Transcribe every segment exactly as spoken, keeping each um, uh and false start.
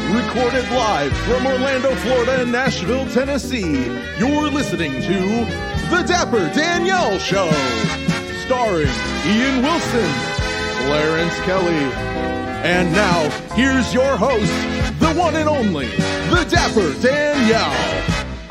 Recorded live from Orlando, Florida and Nashville, Tennessee, you're listening to The Dapper Danielle Show. Starring Ian Wilson, Clarence Kelly. And now, here's your host, the one and only, The Dapper Danielle.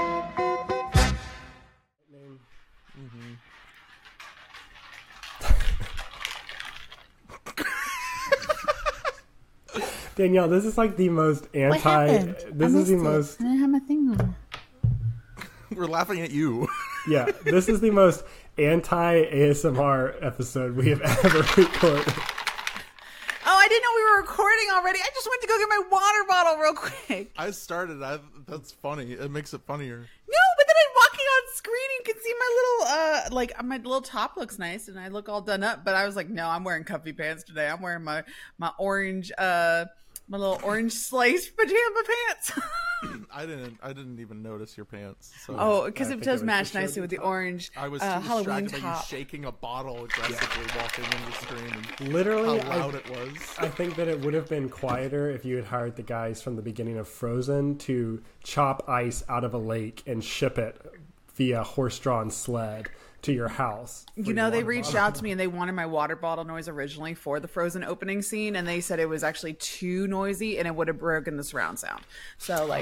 Danielle, this is like the most anti. What happened? This I is the missed it. most. I didn't have my thing on. We're laughing at you. Yeah, this is the most anti-A S M R episode we have ever recorded. Oh, I didn't know we were recording already. I just went to go get my water bottle real quick. I started. I, that's funny. It makes it funnier. No, but then I'm walking on screen. You can see my little, uh, like my little top looks nice, and I look all done up. But I was like, no, I'm wearing comfy pants today. I'm wearing my my orange, uh, my little orange sliced pajama pants. I didn't. I didn't even notice your pants. So. Oh, because I it think does it was match just showed nicely the with the top. orange I was too uh, Halloween distracted by you top. shaking a bottle aggressively, walking in the screen, and Literally, how loud I, it was. I think that it would have been quieter if you had hired the guys from the beginning of Frozen to chop ice out of a lake and ship it via horse-drawn sled to your house. You know, they reached out to me and they wanted my water bottle noise originally for the Frozen opening scene, and they said it was actually too noisy and it would have broken the surround sound. So, like,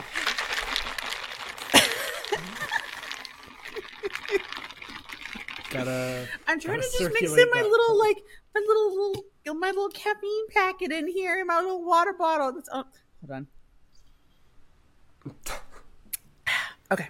Gotta. I'm trying gotta to just mix in circulate my that. little, like, my little, little, my little caffeine packet in here, and my little water bottle. That's, oh, hold on. Okay,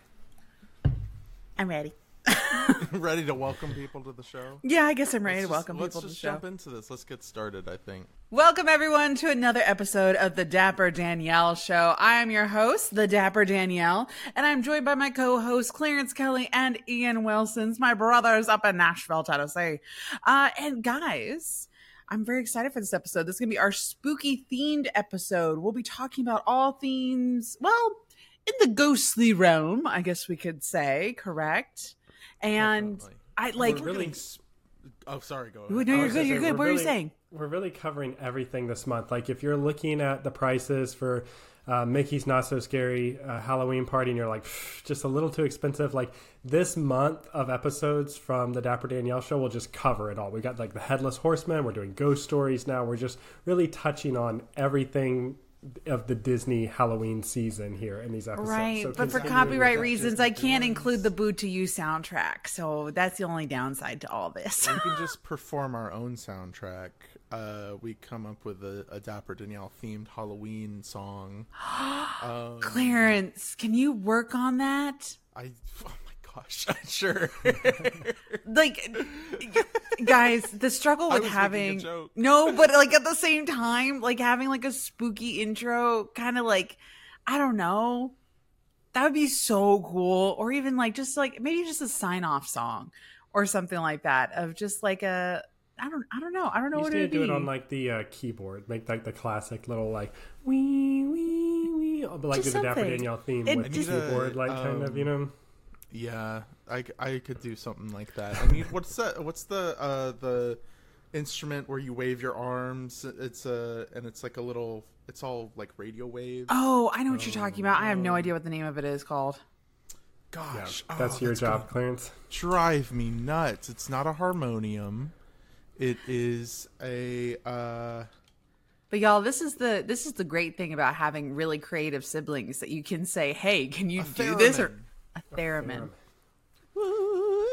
I'm ready. Ready to welcome people to the show. Yeah, I guess I'm ready Let's to just- welcome let's people to the just show. jump into this. Let's get started. I think. Welcome, everyone, to another episode of the Dapper Danielle Show. I am your host, the Dapper Danielle, and I'm joined by my co-hosts, Clarence Kelly and Ian Wilsons, my brothers up in Nashville, Tennessee. Uh, and guys, I'm very excited for this episode. This is going to be our spooky-themed episode. We'll be talking about all themes, well, in the ghostly realm, I guess we could say, correct? And Definitely. I like... We're getting sp- oh, sorry. Go ahead. No, I you're was good, gonna you're say, good. we're What are you really- saying? We're really covering everything this month. Like, if you're looking at the prices for uh, Mickey's Not So Scary uh, Halloween Party and you're like, just a little too expensive, like, this month of episodes from the Dapper Danielle Show will just cover it all. We got, like, the Headless Horseman. We're doing ghost stories now. We're just really touching on everything of the Disney Halloween season here in these episodes. Right, So but for continuing copyright with that reasons, Disney I can't ones. include the Boo to You soundtrack. So that's the only downside to all this. We can just perform our own soundtrack. Uh, we come up with a, a Dapper Danielle themed Halloween song. Um, Clarence, can you work on that? I. Oh my gosh. Sure. Like, guys, the struggle I with was making a having joke. no, but like at the same time, like having like a spooky intro, kind of like, I don't know, that would be so cool. Or even like just like maybe just a sign off song or something like that of just like a. I don't. I don't know. I don't know You what just it need would to do be. it on like the uh, keyboard. Make like the classic little like wee wee wee, but like Just do the Dapper something. Danielle theme It with the just- keyboard, like Um, kind of, you know. Yeah, I, I could do something like that. I mean, what's that? What's the uh, the instrument where you wave your arms? It's a and it's like a little. It's all like radio waves. Oh, I know what you're talking about. I have no idea what the name of it is called. Yeah, Gosh, that's oh, your that's job, gonna Clarence. drive me nuts. It's not a harmonium. It is a. Uh, But y'all, this is the this is the great thing about having really creative siblings that you can say, "Hey, can you a do this?" Or theremin. a theremin. Woo.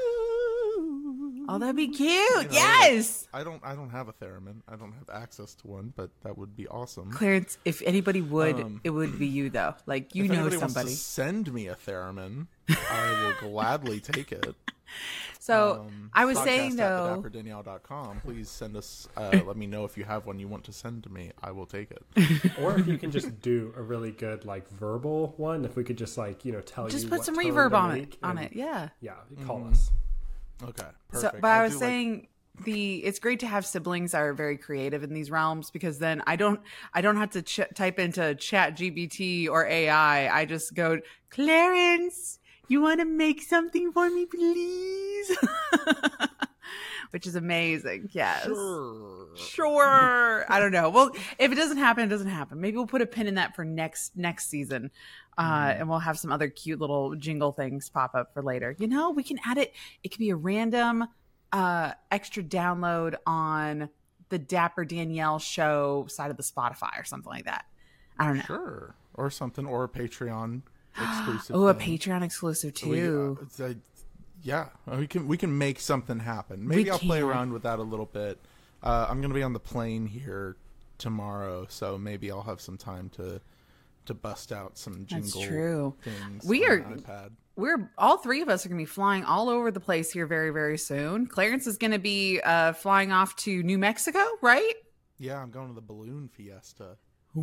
Oh, that'd be cute. You know, Yes, I don't. I don't have a theremin. I don't have access to one, but that would be awesome. Clarence. If anybody would, Um, it would be you, though. Like you if know anybody somebody. wants to send me a theremin, I will gladly take it. So Um, I was podcast saying at though, the dapper danielle dot com. Please send us. Uh, let me know if you have one you want to send to me. I will take it. Or if you can just do a really good like verbal one, if we could just like, you know, tell just you put what some tone reverb to on make it. On and- it, yeah. Yeah, call Mhm. us. Okay, So, perfect. but I I'll was do, like- saying the it's great to have siblings that are very creative in these realms because then I don't I don't have to ch- type into Chat G P T or A I. I just go, Clarence, you want to make something for me, please? which is amazing. Yes. Sure. Sure. I don't know. Well, if it doesn't happen, it doesn't happen. Maybe we'll put a pin in that for next next season. Uh, mm. And we'll have some other cute little jingle things pop up for later. You know, we can add it. It could be a random uh, extra download on the Dapper Danielle show side of the Spotify or something like that. I don't know. Sure. Or something, or a Patreon exclusive. Oh, a Patreon exclusive too. We, uh, uh, yeah, we can we can make something happen. Maybe we I'll can. play around with that a little bit. Uh, I'm gonna be on the plane here tomorrow, so maybe I'll have some time to to bust out some jingle That's true. things. We on are. the iPad. We're all three of us are going to be flying all over the place here very, very soon. Clarence is going to be uh, flying off to New Mexico, right? Yeah, I'm going to the Balloon Fiesta.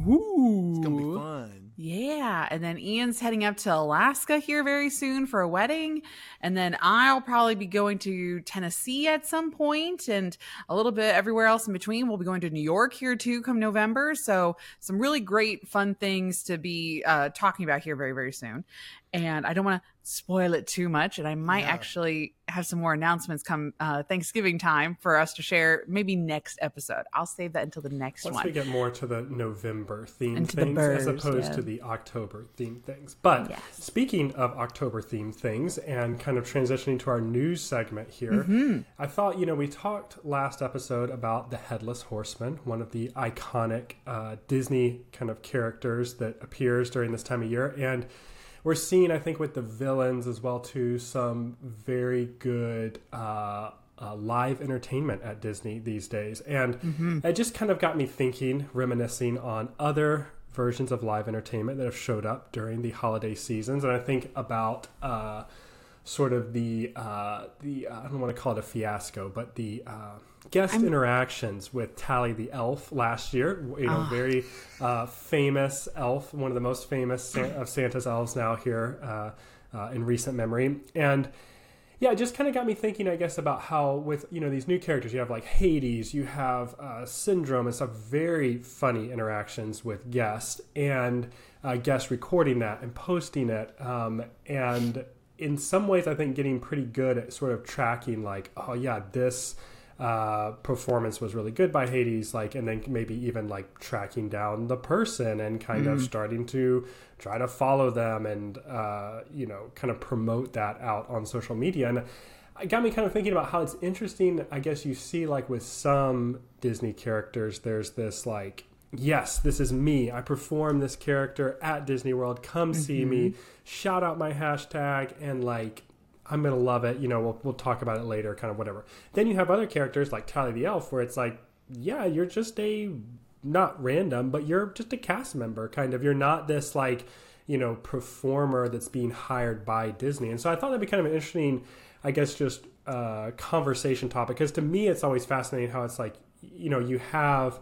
Ooh. It's going to be fun. Yeah. And then Ian's heading up to Alaska here very soon for a wedding. And then I'll probably be going to Tennessee at some point and a little bit everywhere else in between. We'll be going to New York here too come November. So some really great fun things to be uh, talking about here very, very soon. And I don't want to spoil it too much. And I might Yeah. actually have some more announcements come uh, Thanksgiving time for us to share maybe next episode. I'll save that until the next Once one. we get more to the November themed Into the things birds, as opposed yeah. to the October themed things. But Yes. speaking of October themed things and kind of transitioning to our news segment here, Mm-hmm. I thought, you know, we talked last episode about the Headless Horseman, one of the iconic uh, Disney kind of characters that appears during this time of year. And we're seeing, I think, with the villains as well, too, some very good uh, uh, live entertainment at Disney these days. And Mm-hmm. it just kind of got me thinking, reminiscing on other versions of live entertainment that have showed up during the holiday seasons. And I think about uh, sort of the, uh, the uh, I don't want to call it a fiasco, but the uh, guest I'm- interactions with Tally the Elf last year. You know, Ah. very uh, famous elf, one of the most famous San- of Santa's elves now here uh, uh, in recent memory. And yeah, it just kind of got me thinking, I guess, about how with, you know, these new characters, you have like Hades, you have uh, Syndrome and stuff, very funny interactions with guests and uh, guests recording that and posting it. Um, and in some ways, I think getting pretty good at sort of tracking like, oh yeah, this uh, performance was really good by Hades, like, and then maybe even like tracking down the person and kind Mm. of starting to try to follow them and, uh, you know, kind of promote that out on social media. And it got me kind of thinking about how it's interesting. I guess you see like with some Disney characters, there's this like, yes, this is me. I perform this character at Disney World. Come see me. Shout out my hashtag and like, I'm going to love it. You know, we'll, we'll talk about it later, kind of whatever. Then you have other characters like Tally the Elf where it's like, yeah, you're just a, not random, but you're just a cast member kind of. You're not this like, you know, performer that's being hired by Disney. And so I thought that'd be kind of an interesting, I guess, just uh, conversation topic. Because to me, it's always fascinating how it's like, you know, you have...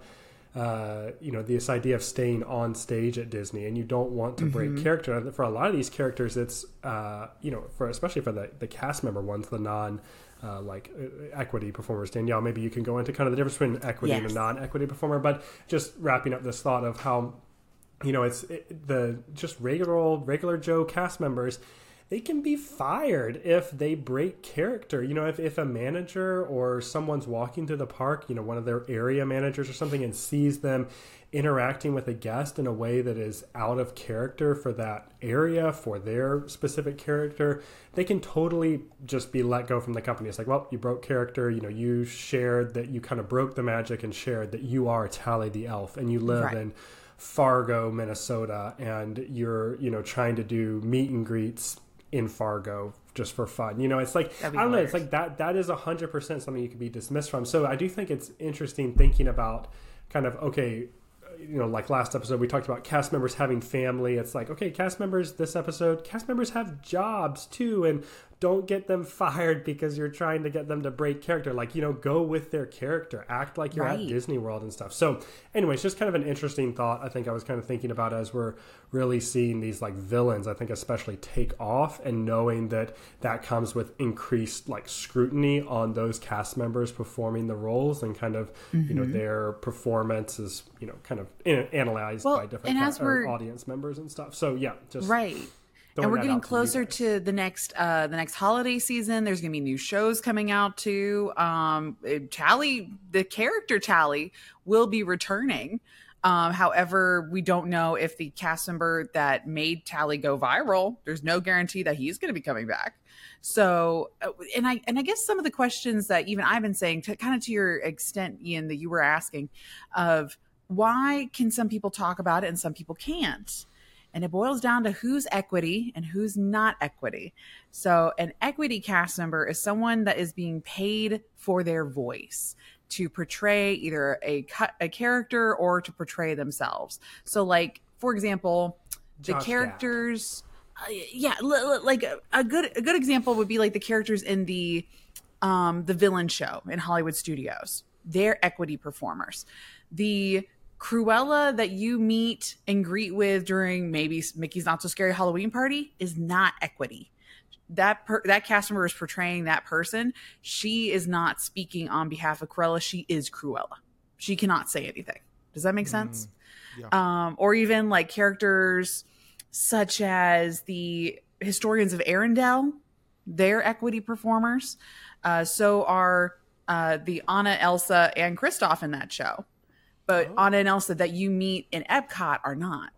Uh, you know, this idea of staying on stage at Disney and you don't want to break Mm-hmm. character. For a lot of these characters, it's, uh, you know, for especially for the, the cast member ones, the non uh, like uh, equity performers. Danielle, maybe you can go into kind of the difference between equity and Yes. a non-equity performer, but just wrapping up this thought of how, you know, it's it, the just regular old, regular Joe cast members, they can be fired if they break character. You know, if, if a manager or someone's walking to the park, you know, one of their area managers or something, and sees them interacting with a guest in a way that is out of character for that area, for their specific character, they can totally just be let go from the company. It's like, well, you broke character. You know, you shared that you kind of broke the magic and shared that you are Tally the Elf and you live Right. in Fargo, Minnesota, and you're, you know, trying to do meet and greets in Fargo just for fun. You know, it's like, I That'd be don't know, it's hilarious. like that, that is a hundred percent something you could be dismissed from. So I do think it's interesting thinking about kind of, okay, you know, like last episode, we talked about cast members having family. It's like, okay, cast members, this episode, cast members have jobs too, and don't get them fired because you're trying to get them to break character. Like, you know, go with their character, act like you're Right. at Disney World and stuff. So anyways, just kind of an interesting thought. I think I was kind of thinking about as we're really seeing these like villains, I think especially take off, and knowing that that comes with increased like scrutiny on those cast members performing the roles, and kind of, you know, their performance is, you know, kind of in, analyzed Well, by different and ca- as or we're- audience members and stuff. So yeah, just Right. And we're that getting out to you closer guys. to the next uh the next holiday season. There's gonna be new shows coming out too. Um Tally, the character Tally, will be returning. Um, however, we don't know if the cast member that made Tally go viral, there's no guarantee that he's going to be coming back. So, uh, and I and I guess some of the questions that even I've been saying, to kind of to your extent, Ian, that you were asking, of why can some people talk about it and some people can't? And it boils down to who's equity and who's not equity. So an equity cast member is someone that is being paid for their voice to portray either a cut a character or to portray themselves. So like, for example, the Josh characters, uh, yeah, l- l- like a, a good a good example would be like the characters in the um, the villain show in Hollywood Studios. They're equity performers. The Cruella that you meet and greet with during maybe Mickey's Not So Scary Halloween Party is not equity. That per, that cast member is portraying that person. She is not speaking on behalf of Cruella. She is Cruella. She cannot say anything. Does that make sense? Mm, yeah. Um, or even like characters such as the Historians of Arendelle. They're equity performers. Uh, so are uh, the Anna, Elsa, and Kristoff in that show. But Oh. Anna and Elsa that you meet in Epcot are not.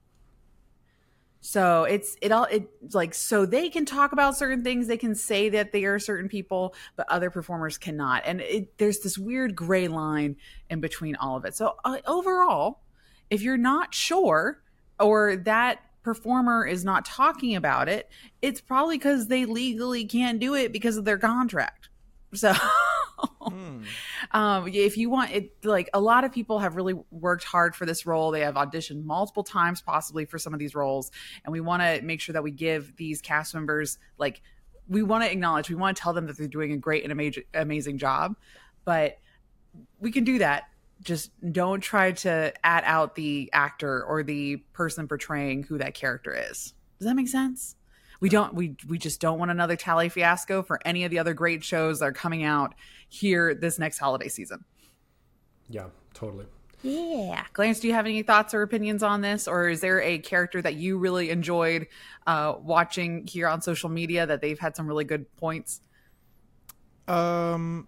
So it's it all it's like so they can talk about certain things, they can say that they are certain people, but other performers cannot. And it, there's this weird gray line in between all of it. So uh, overall, if you're not sure or that performer is not talking about it, it's probably because they legally can't do it because of their contract. So Hmm. um, if you want it, like a lot of people have really worked hard for this role. They have auditioned multiple times, possibly for some of these roles. And we want to make sure that we give these cast members, like, we want to acknowledge, we want to tell them that they're doing a great and amazing, amazing job. But we can do that. Just don't try to add out the actor or the person portraying who that character is. Does that make sense? We don't. We we just don't want another Tally fiasco for any of the other great shows that are coming out here this next holiday season. Yeah, totally. Yeah, Clarence, do you have any thoughts or opinions on this, or is there a character that you really enjoyed uh, watching here on social media that they've had some really good points? Um.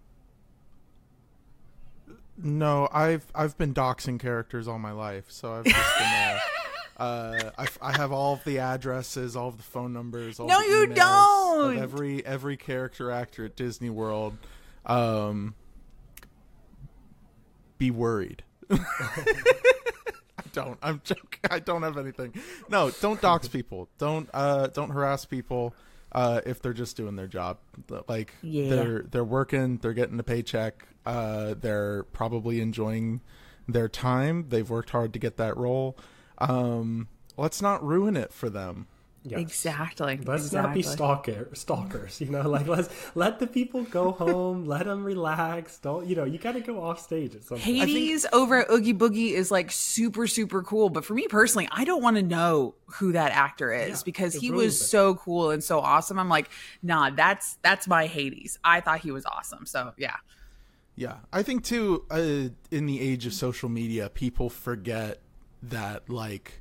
No, I've I've been doxing characters all my life, so I've just been. Uh, uh, I, I have all of the addresses, all of the phone numbers. All No, the you emails don't! Of every every character actor at Disney World. Um. Be worried. I don't. I'm joking. I don't have anything. No, don't dox people. Don't uh don't harass people uh if they're just doing their job. Like Yeah. they're they're working, they're getting a paycheck, uh they're probably enjoying their time. They've worked hard to get that role. Um let's not ruin it for them. Yes. Exactly. Let's exactly. not be stalker stalkers, you know, like let's let the people go home, let them relax. Don't, you know, you got to go off stage at some point. Hades over at Oogie Boogie is like super, super cool. But for me personally, I don't want to know who that actor is Yeah, because it he ruins was it. so cool and so awesome. I'm like, nah, that's that's my Hades. I thought he was awesome. So yeah. Yeah. I think too, uh, in the age of social media, people forget that like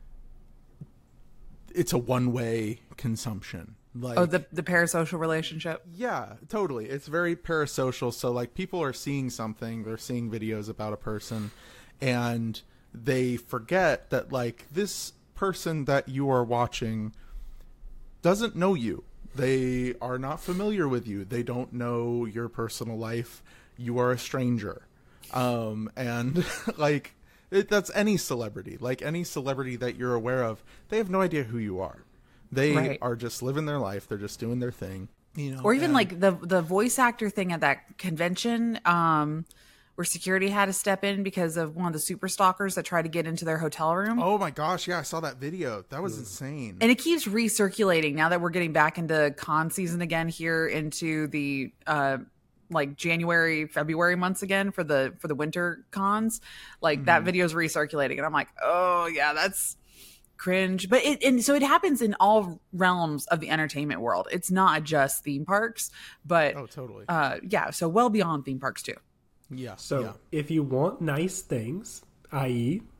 it's a one-way consumption. Like, Oh, the the parasocial relationship. yeah, totally. It's very parasocial. So like people are seeing something, they're seeing videos about a person, and they forget that like this person that you are watching doesn't know you. They are not familiar with you. They don't know your personal life. You are a stranger. Um, and like it, that's any celebrity. Like any celebrity that you're aware of, they have no idea who you are. They Right. are just living their life. They're just doing their thing. You know, Or even and- like the the voice actor thing at that convention, um, where security had to step in because of one of the super stalkers that tried to get into their hotel room. oh my gosh, yeah, I saw that video. That was insane. And it keeps recirculating now that we're getting back into con season again here into the uh like January, February months again for the for the winter cons. Like that video is recirculating and I'm like, "Oh, yeah, that's cringe." But it and so it happens in all realms of the entertainment world. It's not just theme parks, but oh, totally. uh yeah, so well beyond theme parks too. yeah. So yeah. if you want nice things, that is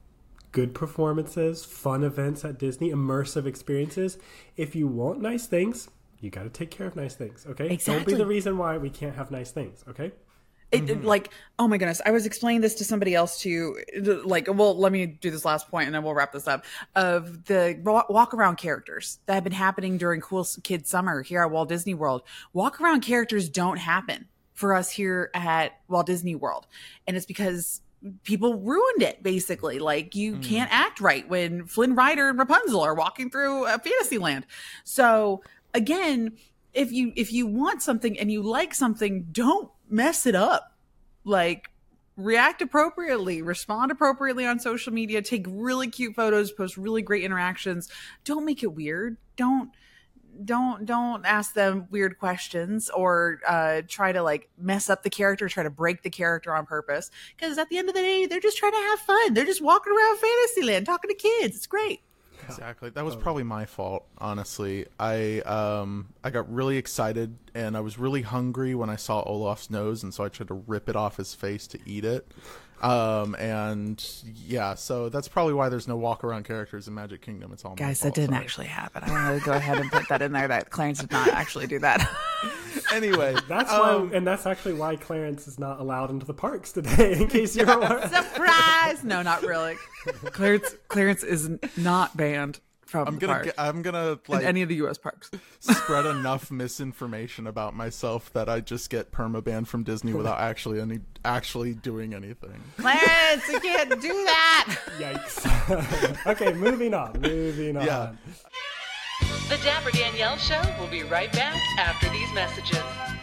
good performances, fun events at Disney, immersive experiences. If you want nice things, you got to take care of nice things, okay? Exactly. Don't be the reason why we can't have nice things, okay? It, it, like, oh my goodness, I was explaining this to somebody else too. Like, well, let me do this last point and then we'll wrap this up. Of the walk around characters that have been happening during Cool Kid Summer here at Walt Disney World. Walk around characters don't happen for us here at Walt Disney World. And it's because people ruined it, basically. Like, you mm. can't act right when Flynn Rider and Rapunzel are walking through a Fantasyland. So again, if you if you want something and you like something, don't mess it up. Like, react appropriately, respond appropriately on social media, take really cute photos, post really great interactions. Don't make it weird. Don't don't don't ask them weird questions or uh try to like mess up the character, try to break the character on purpose, because at the end of the day, they're just trying to have fun. They're just walking around Fantasyland talking to kids. It's great. Exactly. That was probably my fault, honestly. I um I got really excited and I was really hungry when I saw Olaf's nose, and so I tried to rip it off his face to eat it. Um and yeah, so that's probably why there's no walk around characters in Magic Kingdom. It's all guys, my fault. that didn't Sorry. actually happen. I want to go ahead and put that in there that Clarence did not actually do that. Anyway, that's um, why, and that's actually why Clarence is not allowed into the parks today. In case you're aware. Surprise! No, not really. Clarence Clarence is not banned from I'm the gonna park get, I'm gonna like in any of the U S parks. spread enough misinformation about myself that I just get permabanned from Disney without actually any actually doing anything. Clarence, you can't do that. Yikes. Okay, moving on. Moving on. Yeah. The Dapper Danielle Show will be right back after these messages.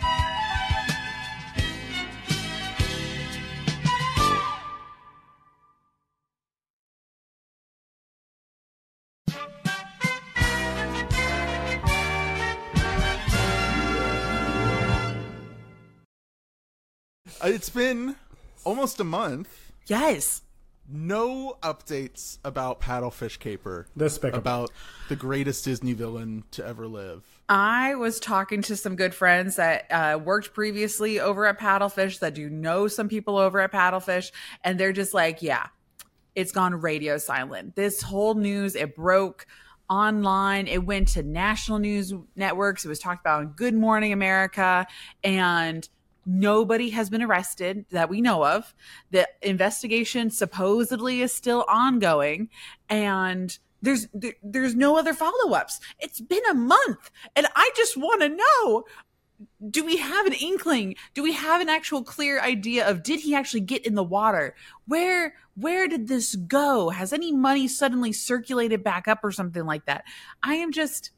It's been almost a month. Yes. No updates about Paddlefish Caper. Despicable. About the greatest Disney villain to ever live. I was talking to some good friends that uh, worked previously over at Paddlefish, that do know some people over at Paddlefish, and they're just like, yeah, it's gone radio silent. This whole news, it broke online. It went to national news networks. It was talked about on Good Morning America, and nobody has been arrested that we know of. The investigation supposedly is still ongoing, and there's there, there's no other follow-ups. It's been a month, and I just want to know, do we have an inkling? Do we have an actual clear idea of, did he actually get in the water? Where where did this go? Has any money suddenly circulated back up or something like that? I am just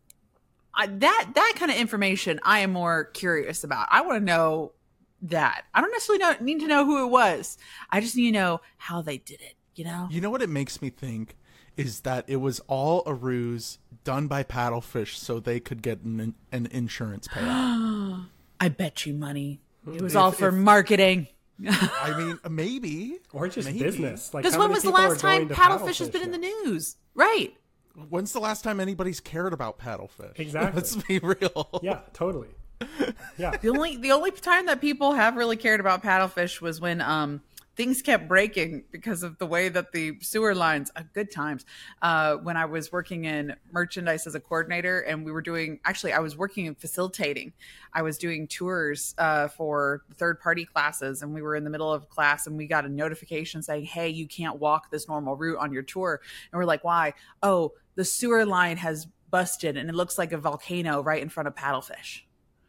I, that that kind of information I am more curious about. I want to know that. I don't necessarily know, need to know who it was. I just need to know how they did it, you know? You know what it makes me think is that it was all a ruse done by Paddlefish so they could get an, an insurance payout. I bet you money. It was If- all for if- marketing. I mean, maybe. Or just Maybe. business. Like, Because how when many was the people are last time going to Paddlefish has been in now? the news? Right. When's the last time anybody's cared about Paddlefish? Exactly. Let's be real. Yeah, totally. Yeah. The only the only time that people have really cared about Paddlefish was when um things kept breaking because of the way that the sewer lines, uh, good times, uh, when I was working in merchandise as a coordinator, and we were doing, actually I was working in facilitating. I was doing tours uh, for third party classes, and we were in the middle of class and we got a notification saying, hey, you can't walk this normal route on your tour. And we're like, why? Oh, the sewer line has busted and it looks like a volcano right in front of Paddlefish.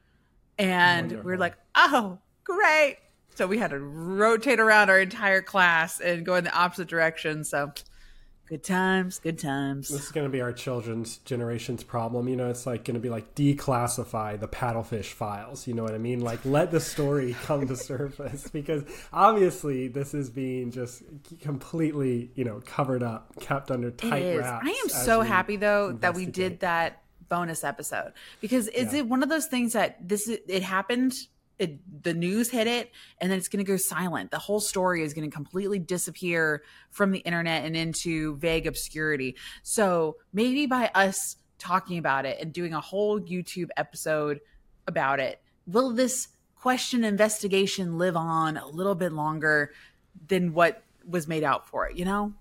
And Wonderful. we we're like, oh, great. So we had to rotate around our entire class and go in the opposite direction. So good times, good times. This is going to be our children's generation's problem. You know, it's like going to be like declassify the Paddlefish files. You know what I mean? Like, let the story come to surface, because obviously this is being just completely, you know, covered up, kept under tight It is. wraps. I am as so we happy though that we investigate. did that bonus episode, because is Yeah. it one of those things that this is, it happened, it, the news hit it, and then it's going to go silent. The whole story is going to completely disappear from the internet and into vague obscurity. So maybe by us talking about it and doing a whole YouTube episode about it, will this question investigation live on a little bit longer than what was made out for it, you know?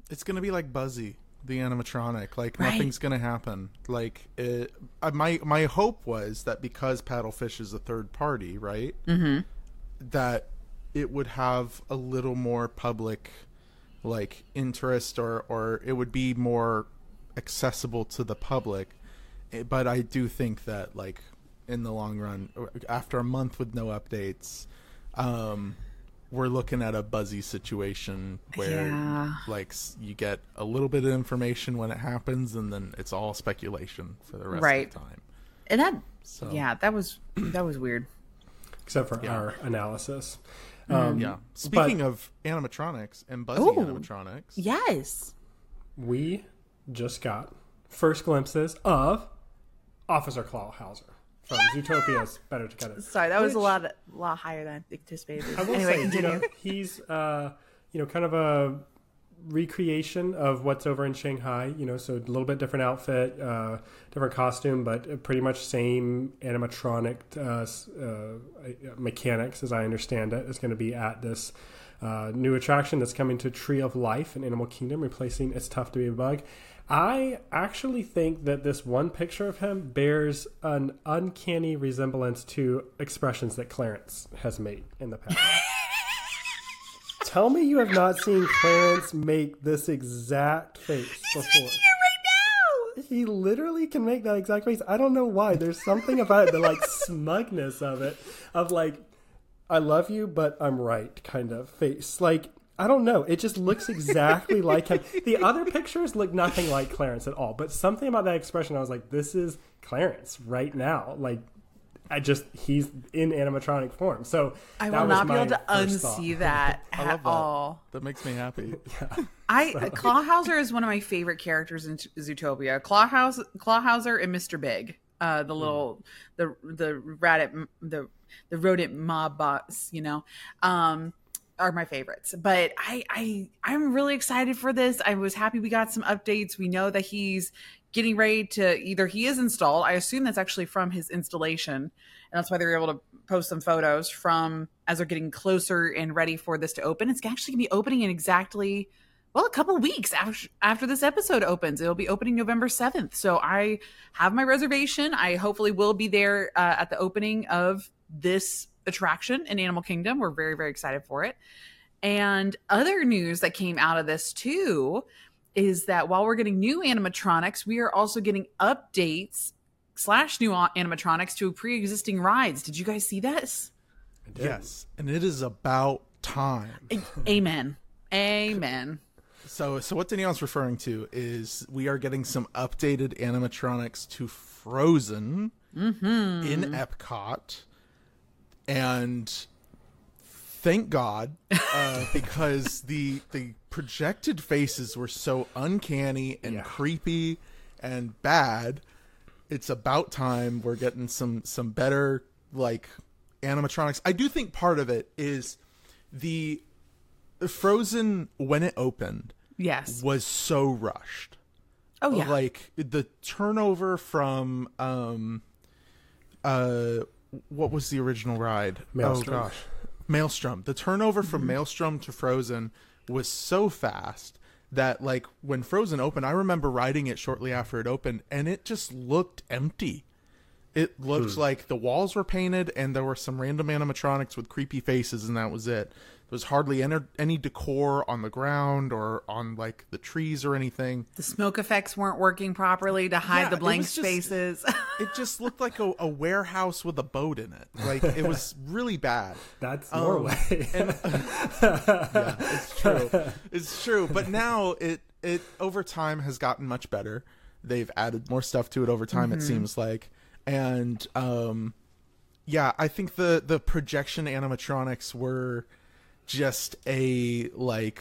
It's gonna be like Buzzy, the animatronic. Like Right. nothing's gonna happen. Like it, I, my my hope was that because Paddlefish is a third party, right? Mm-hmm. That it would have a little more public, like interest, or or it would be more accessible to the public. Eh, But I do think that like in the long run, after a month with no updates, um, we're looking at a Buzzy situation where Yeah. like s- you get a little bit of information when it happens, and then it's all speculation for the rest Right. of the time. And that, So yeah, that was that was weird. except for our analysis. Um, yeah. Speaking of animatronics and Buzzy Ooh. animatronics, Yes. we just got first glimpses of Officer Clawhauser from Zootopia's Better Together. Sorry, that was a Which- lot, a lot higher than I anticipated. I will Anyway, say, you continue. know, he's uh, you know, kind of a recreation of what's over in Shanghai. You know, so a little bit different outfit, uh, different costume, but pretty much same animatronic uh, s- uh, mechanics, as I understand it, is going to be at this uh, new attraction that's coming to Tree of Life in Animal Kingdom, replacing It's Tough to Be a Bug. I actually think that this one picture of him bears an uncanny resemblance to expressions that Clarence has made in the past. Tell me you have not seen Clarence make this exact face before. He literally can make that exact face. I don't know why. There's something about it, the like smugness of it, of like, I love you, but I'm right kind of face. Like, I don't know. It just looks exactly like him. The other pictures look nothing like Clarence at all, but something about that expression, I was like, this is Clarence right now. Like, I just, he's in animatronic form. So I that will was not be my able to first unsee thought. that I at love that. all. That makes me happy. I Clawhauser is one of my favorite characters in Zootopia. Clawhouse, Clawhauser and Mister Big, uh, the little the the rabbit the the rodent mob boss, you know, um, are my favorites. But I I I'm really excited for this. I was happy we got some updates. We know that he's getting ready to either he is installed. I assume that's actually from his installation, and that's why they're able to post some photos from as they're getting closer and ready for this to open. It's actually gonna be opening in exactly. Well, a couple weeks after, after this episode opens. It'll be opening November seventh. So I have my reservation. I hopefully will be there uh, at the opening of this attraction in Animal Kingdom. We're very, very excited for it. And other news that came out of this too is that while we're getting new animatronics, we are also getting updates slash new animatronics to pre-existing rides. Did you guys see this? Yes, and it is about time. Amen. Amen. So, so what Danielle's referring to is we are getting some updated animatronics to Frozen in Epcot, and thank God, uh, because the the projected faces were so uncanny and Yeah. creepy and bad. It's about time we're getting some some better like animatronics. I do think part of it is the Frozen when it opened Yes. was so rushed. Oh, yeah. Like the turnover from um uh what was the original ride? Maelstrom. Oh gosh. Maelstrom. The turnover from Maelstrom to Frozen was so fast that like when Frozen opened, I remember riding it shortly after it opened and it just looked empty. It looked like the walls were painted and there were some random animatronics with creepy faces and that was it. There was hardly any, any decor on the ground or on like the trees or anything. The smoke effects weren't working properly to hide Yeah, the it blank was just- spaces. It just looked like a, a warehouse with a boat in it. Like it was really bad. That's Um, Norway. and- yeah, it's true. It's true. But now it it over time has gotten much better. They've added more stuff to it over time. It seems like, and um, yeah, I think the the projection animatronics were just a like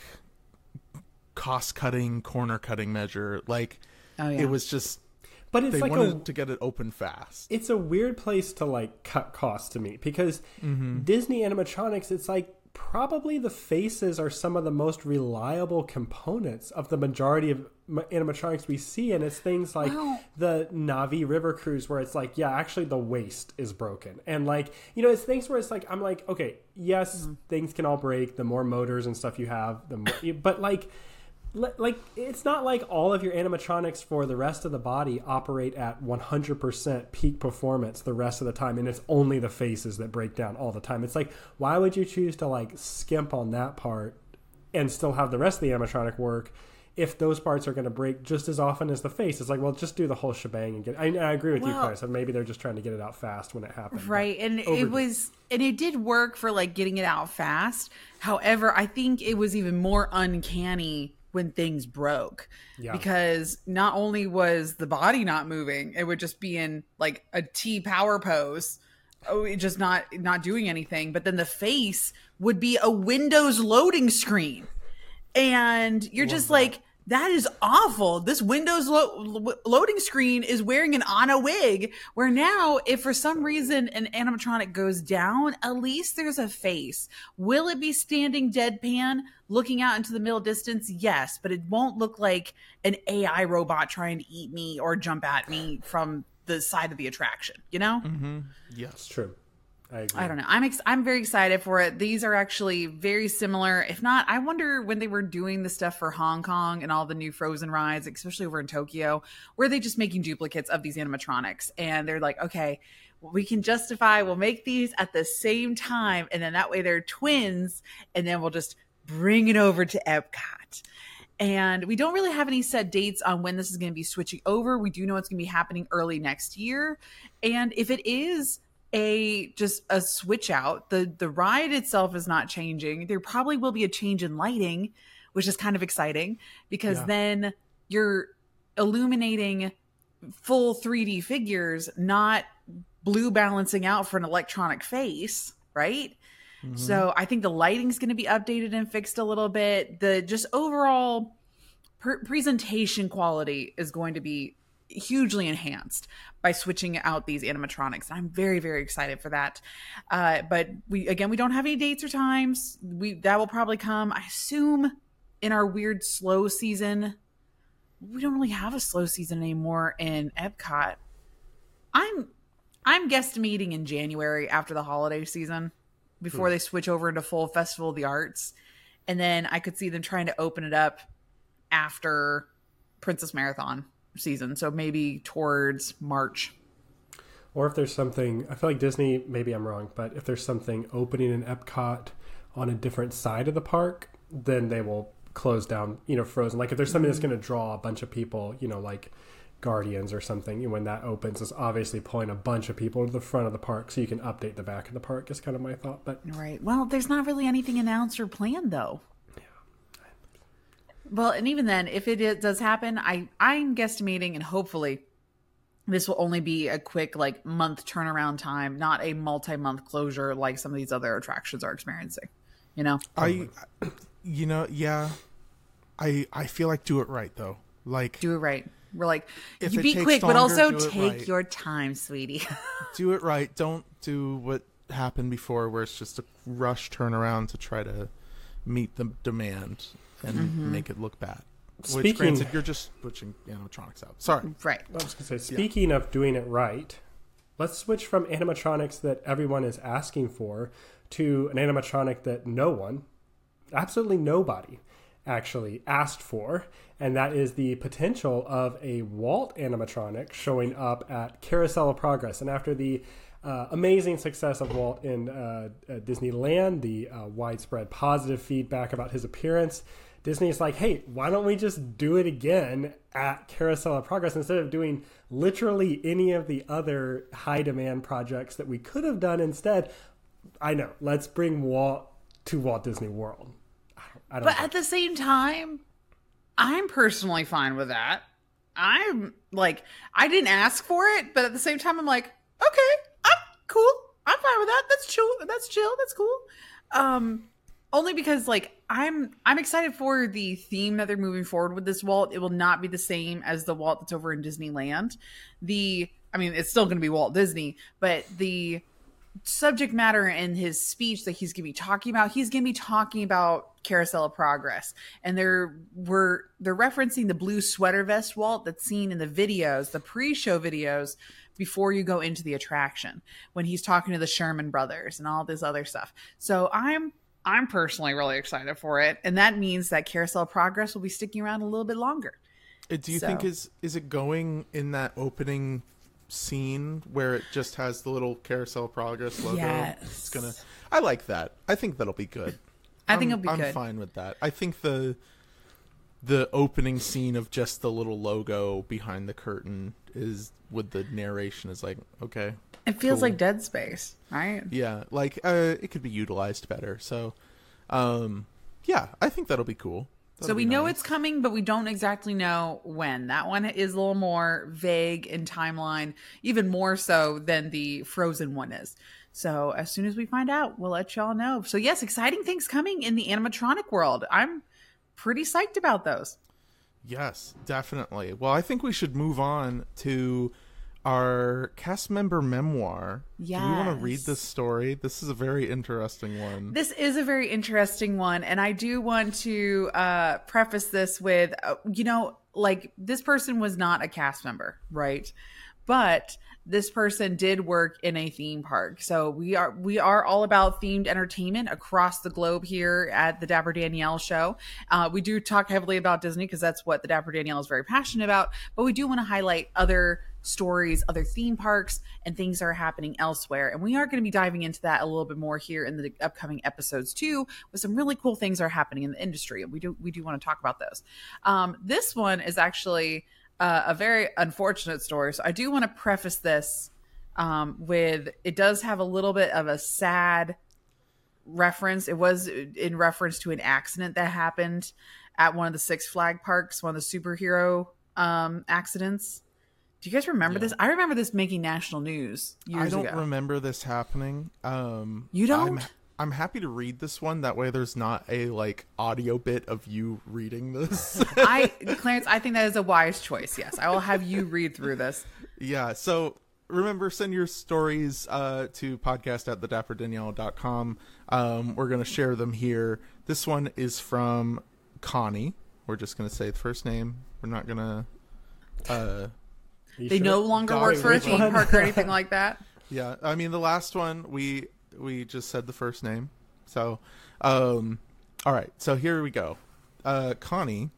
cost cutting, corner cutting measure. Like Oh, yeah. it was just But it's they like wanted a to get it open fast. it's a weird place to like cut costs to me because Mm-hmm. Disney animatronics, it's like probably the faces are some of the most reliable components of the majority of m- animatronics we see, and it's things like Wow. the Navi River Cruise where it's like, yeah, actually the waist is broken, and like, you know, it's things where it's like, I'm like, okay, yes, things can all break, the more motors and stuff you have, the more, but like like it's not like all of your animatronics for the rest of the body operate at one hundred percent peak performance the rest of the time, and it's only the faces that break down all the time. It's like, why would you choose to like skimp on that part and still have the rest of the animatronic work if those parts are going to break just as often as the face? It's like, well, just do the whole shebang and get. I, I agree with well, you, Claire. So maybe they're just trying to get it out fast when it happens, right? And it was, and it did work for like getting it out fast. However, I think it was even more uncanny when things broke, yeah. because not only was the body not moving, it would just be in like a T power pose, oh, it just not not doing anything. But then the face would be a Windows loading screen, and you're Love just that. like. That is awful. This Windows lo- loading screen is wearing an Anna wig, where now if for some reason an animatronic goes down, at least there's a face. Will it be standing deadpan looking out into the middle distance? Yes, but it won't look like an A I robot trying to eat me or jump at me from the side of the attraction, you know? Mm-hmm. Yes, it's true. I agree. I don't know. I'm ex- I'm very excited for it. These are actually very similar. If not, I wonder when they were doing the stuff for Hong Kong and all the new Frozen rides, especially over in Tokyo, were they just making duplicates of these animatronics? And they're like, okay, well, we can justify, we'll make these at the same time. And then that way they're twins. And then we'll just bring it over to Epcot. And we don't really have any set dates on when this is going to be switching over. We do know it's going to be happening early next year. And if it is a just a switch out, the the ride itself is not changing. There probably will be a change in lighting, which is kind of exciting, because yeah. then you're illuminating full three D figures, not blue balancing out for an electronic face, right? Mm-hmm. So I think the lighting's going to be updated and fixed a little bit. The just overall per- presentation quality is going to be hugely enhanced by switching out these animatronics. I'm very, very excited for that. Uh, but we, again, we don't have any dates or times. We, that will probably come, I assume, in our weird slow season. We don't really have a slow season anymore in Epcot. I'm, I'm guesstimating in January after the holiday season, before hmm. they switch over into full Festival of the Arts. And then I could see them trying to open it up after Princess Marathon season, so maybe towards March. Or if there's something, I feel like Disney, maybe I'm wrong, but if there's something opening in Epcot on a different side of the park, then they will close down, you know, Frozen. Like if there's something mm-hmm. that's going to draw a bunch of people, you know, like Guardians or something, when that opens, it's obviously pulling a bunch of people to the front of the park, so you can update the back of the park is kind of my thought. But right. Well, there's not really anything announced or planned though. Well, and even then, if it is, does happen, I, I'm guesstimating, and hopefully this will only be a quick, like, month turnaround time, not a multi-month closure like some of these other attractions are experiencing. You know? I, you know, yeah. I I feel like do it right, though. Like, do it right. We're like, you be quick, longer, but also take right. your time, sweetie. Do it right. Don't do what happened before, where it's just a rush turnaround to try to meet the demand and mm-hmm. make it look bad. Speaking, Which, granted, you're just switching animatronics out. Sorry. Right. I was going to say, speaking yeah. of doing it right, let's switch from animatronics that everyone is asking for to an animatronic that no one, absolutely nobody, actually asked for, and that is the potential of a Walt animatronic showing up at Carousel of Progress. And after the uh, amazing success of Walt in uh, uh, Disneyland, the uh, widespread positive feedback about his appearance, Disney's like, hey, why don't we just do it again at Carousel of Progress instead of doing literally any of the other high demand projects that we could have done instead? I know. Let's bring Walt to Walt Disney World. I don't, I don't but know. At the same time, I'm personally fine with that. I'm like, I didn't ask for it, but at the same time, I'm like, okay, I'm cool. I'm fine with that. That's chill. That's chill. That's cool. Um, only because like I'm I'm excited for the theme that they're moving forward with this Walt. It will not be the same as the Walt that's over in Disneyland. The I mean, it's still going to be Walt Disney, but the subject matter in his speech that he's going to be talking about, he's going to be talking about Carousel of Progress, and they're we're they're referencing the blue sweater vest Walt that's seen in the videos, the pre-show videos before you go into the attraction, when he's talking to the Sherman brothers and all this other stuff. So I'm I'm personally really excited for it. And that means that Carousel of Progress will be sticking around a little bit longer. Uh, Do you So- think is is it going in that opening scene where it just has the little Carousel of Progress logo? Yes. It's gonna. I like that. I think that'll be good. I think I'm- it'll be I'm good. fine with that. I think the the opening scene of just the little logo behind the curtain is with the narration is like, okay. It feels cool. like Dead Space, right? Yeah, like uh, it could be utilized better. So, um, yeah, I think that'll be cool. So That'll we be know nice. it's coming, but we don't exactly know when. That one is a little more vague in timeline, even more so than the Frozen one is. So as soon as we find out, we'll let y'all know. So yes, exciting things coming in the animatronic world. I'm pretty psyched about those. Yes, definitely. Well, I think we should move on to our cast member memoir. Do we want to read Yes. this story? This is a very interesting one. This is a very interesting one, and I do want to uh, preface this with, uh, you know, like this person was not a cast member, right? But this person did work in a theme park. So we are we are all about themed entertainment across the globe here at the Dapper Danielle Show. Uh, we do talk heavily about Disney because that's what the Dapper Danielle is very passionate about. But we do want to highlight other stories, other theme parks, and things that are happening elsewhere. And we are going to be diving into that a little bit more here in the upcoming episodes too, with some really cool things that are happening in the industry. And we do we do want to talk about those. Um, this one is actually Uh, a very unfortunate story. So I do want to preface this um, with it does have a little bit of a sad reference. It was in reference to an accident that happened at one of the Six Flag parks, one of the superhero um, accidents. Do you guys remember Yeah. this? I remember this making national news years I don't ago. remember this happening. Um, You don't? I'm, I'm happy to read this one. That way there's not a like audio bit of you reading this. I, Clarence, I think that is a wise choice. Yes, I will have you read through this. Yeah, so remember, send your stories uh, to podcast at the dapper danielle dot com. Um, we're going to share them here. This one is from Connie. We're just going to say the first name. We're not going to... Uh, You They sure? no longer Sorry, work for a which theme one? park or anything like that. yeah, I mean, the last one, we we just said the first name. So, um, all right, so here we go. Uh, Connie...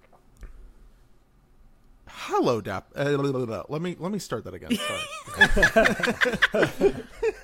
Hello, Dap. Uh, let me let me start that again. Sorry.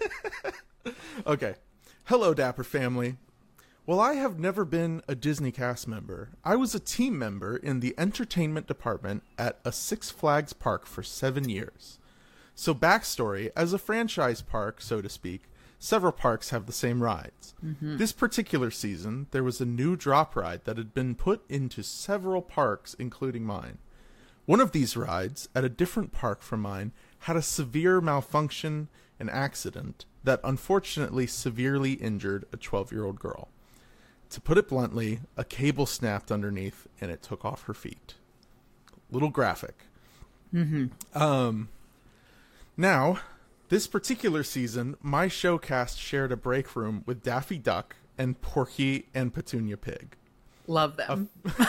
Okay. Hello, Dapper family. Well, I have never been a Disney cast member. I was a team member in the entertainment department at a Six Flags park for seven years. So, backstory: as a franchise park, so to speak, several parks have the same rides. Mm-hmm. This particular season, there was a new drop ride that had been put into several parks, including mine. One of these rides, at a different park from mine, had a severe malfunction and accident that unfortunately severely injured a twelve-year-old girl. To put it bluntly, a cable snapped underneath and it took off her feet. Little graphic. Mm-hmm. Um, now, this particular season, my show cast shared a break room with Daffy Duck and Porky and Petunia Pig. Love them.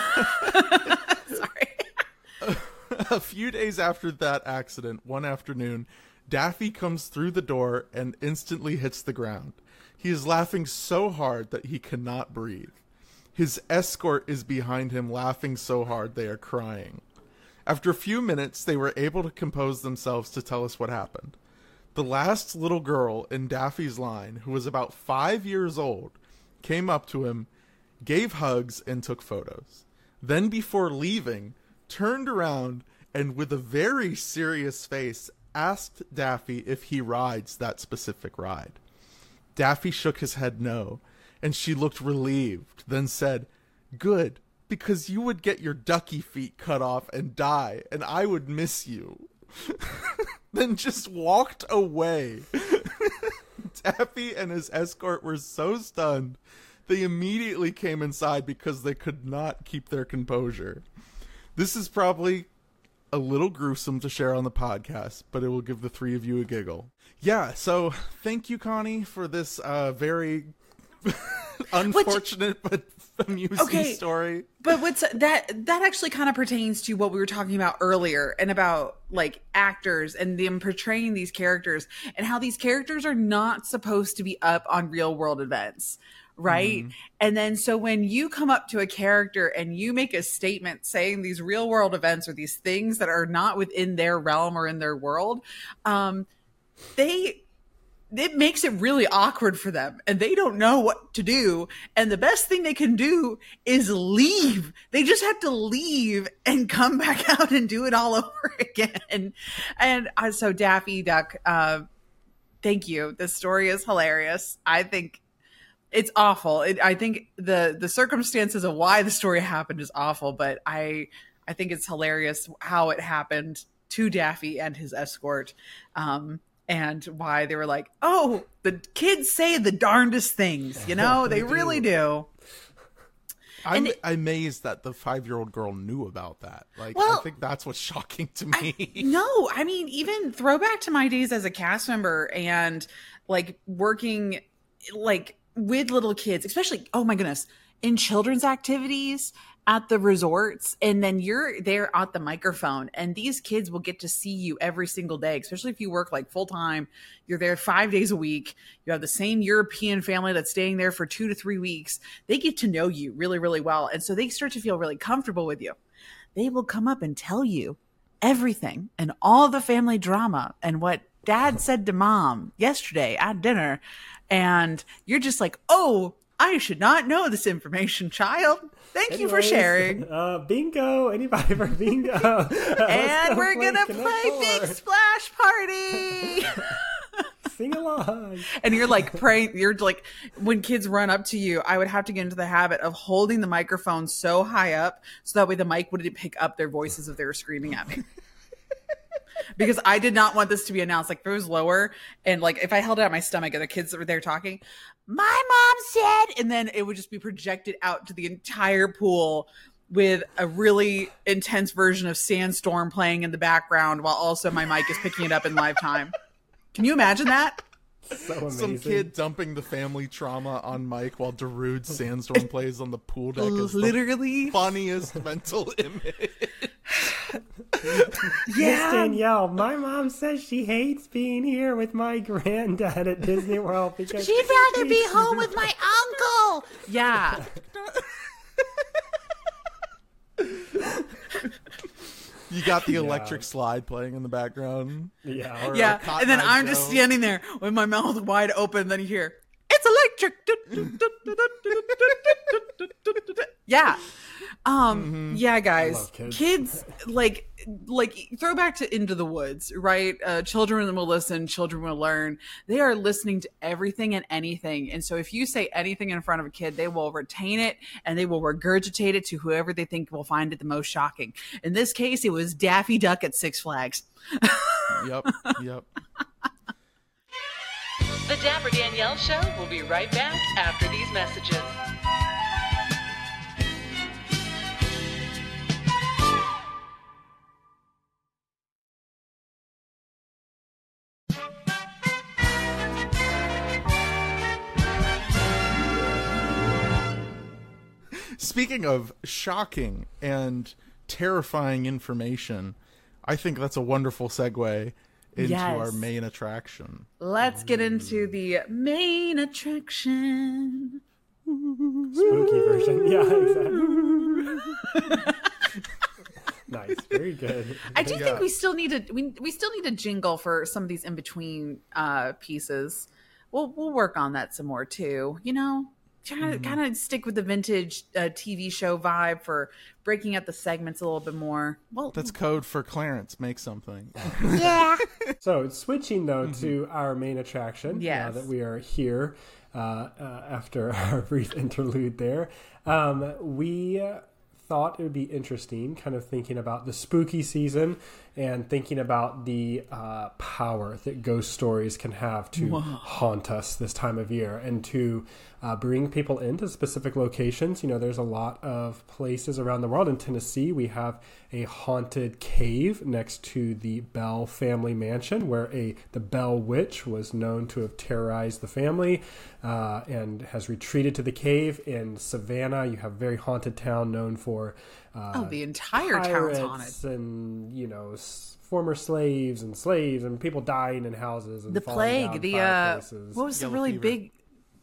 Sorry. A few days after that accident, one afternoon, Daffy comes through the door and instantly hits the ground. He is laughing so hard that he cannot breathe. His escort is behind him, laughing so hard they are crying. After a few minutes, they were able to compose themselves to tell us what happened. The last little girl in Daffy's line, who was about five years old, came up to him, gave hugs, and took photos. Then, before leaving, turned around and with a very serious face asked Daffy if he rides that specific ride. Daffy shook his head no, and she looked relieved, then said, "Good, because you would get your ducky feet cut off and die, and I would miss you." Then just walked away. Daffy and his escort were so stunned, they immediately came inside because they could not keep their composure. This is probably a little gruesome to share on the podcast, but it will give the three of you a giggle. Yeah, so thank you, Connie, for this uh, very unfortunate but amusing Okay. story. But what's that that actually kind of pertains to what we were talking about earlier and about like actors and them portraying these characters and how these characters are not supposed to be up on real world events. right? Mm. And then so when you come up to a character and you make a statement saying these real world events or these things that are not within their realm or in their world, um, they it makes it really awkward for them and they don't know what to do. And the best thing they can do is leave. They just have to leave and come back out and do it all over again. And uh, so Daffy Duck, uh, thank you. This story is hilarious. I think it's awful. It, I think the, the circumstances of why the story happened is awful, but I, I think it's hilarious how it happened to Daffy and his escort. Um, and why they were like, oh, the kids say the darndest things, you know, they really do. I'm it, amazed that the five-year-old girl knew about that. Like, well, I think that's what's shocking to me. I, no, I mean, even throwback to my days as a cast member and like working like with little kids, especially, oh my goodness, in children's activities at the resorts, and then you're there at the microphone and these kids will get to see you every single day, especially if you work like full time. You're there five days a week. You have the same European family that's staying there for two to three weeks. They get to know you really, really well. And so they start to feel really comfortable with you. They will come up and tell you everything and all the family drama and what dad said to mom yesterday at dinner. And you're just like, oh, I should not know this information, child. Thank Anyways, you for sharing. Uh, bingo. Anybody for bingo? And we're going to play Big Splash Party. Sing along. And you're like praying. You're like, when kids run up to you, I would have to get into the habit of holding the microphone so high up so that way the mic wouldn't pick up their voices if they were screaming at me. Because I did not want this to be announced. Like, if it was lower and like if I held it at my stomach and the kids were there talking, my mom said, and then it would just be projected out to the entire pool with a really intense version of Sandstorm playing in the background while also my mic is picking it up in live time. Can you imagine that? So amazing. Some kid dumping the family trauma on Mike while Darude's Sandstorm plays on the pool deck is Literally the funniest mental image. Miss Danielle, my mom says she hates being here with my granddad at Disney World because she'd rather be home with my uncle. Yeah. You got the electric yeah. slide playing in the background. Yeah. Yeah. And then I'm Joe. just standing there with my mouth wide open. Then you hear, it's electric. Yeah. Um, mm-hmm. Yeah, guys, kids. kids, like, like throwback to Into the Woods, right? Uh, children will listen, children will learn. They are listening to everything and anything. And so if you say anything in front of a kid, they will retain it and they will regurgitate it to whoever they think will find it the most shocking. In this case, it was Daffy Duck at Six Flags. Yep. Yep. The Dapper Danielle Show will be right back after these messages. Speaking of shocking and terrifying information, I think that's a wonderful segue into yes. our main attraction. Let's get into the main attraction. Spooky version. Yeah, exactly. Nice. Very good. I do yeah. think we still need a we we still need a jingle for some of these in between uh, pieces. We'll we'll work on that some more too. You know, trying to mm-hmm. kind of stick with the vintage uh, T V show vibe for breaking up the segments a little bit more. Well, that's code for Clarence. Make something. Yeah. So switching though mm-hmm. to our main attraction. Yes. Now that we are here uh, uh, after our brief interlude there, um, we. Uh, thought it would be interesting kind of thinking about the spooky season and thinking about the uh, power that ghost stories can have to Whoa. haunt us this time of year and to uh, bring people into specific locations. You know, there's a lot of places around the world. In Tennessee, we have a haunted cave next to the Bell family mansion where a the Bell Witch was known to have terrorized the family uh, and has retreated to the cave. In Savannah, you have a very haunted town known for uh, oh, the entire town's haunted. And, you know, s- former slaves and slaves and people dying in houses. And the plague, the, uh, what was Yellow the really fever. big...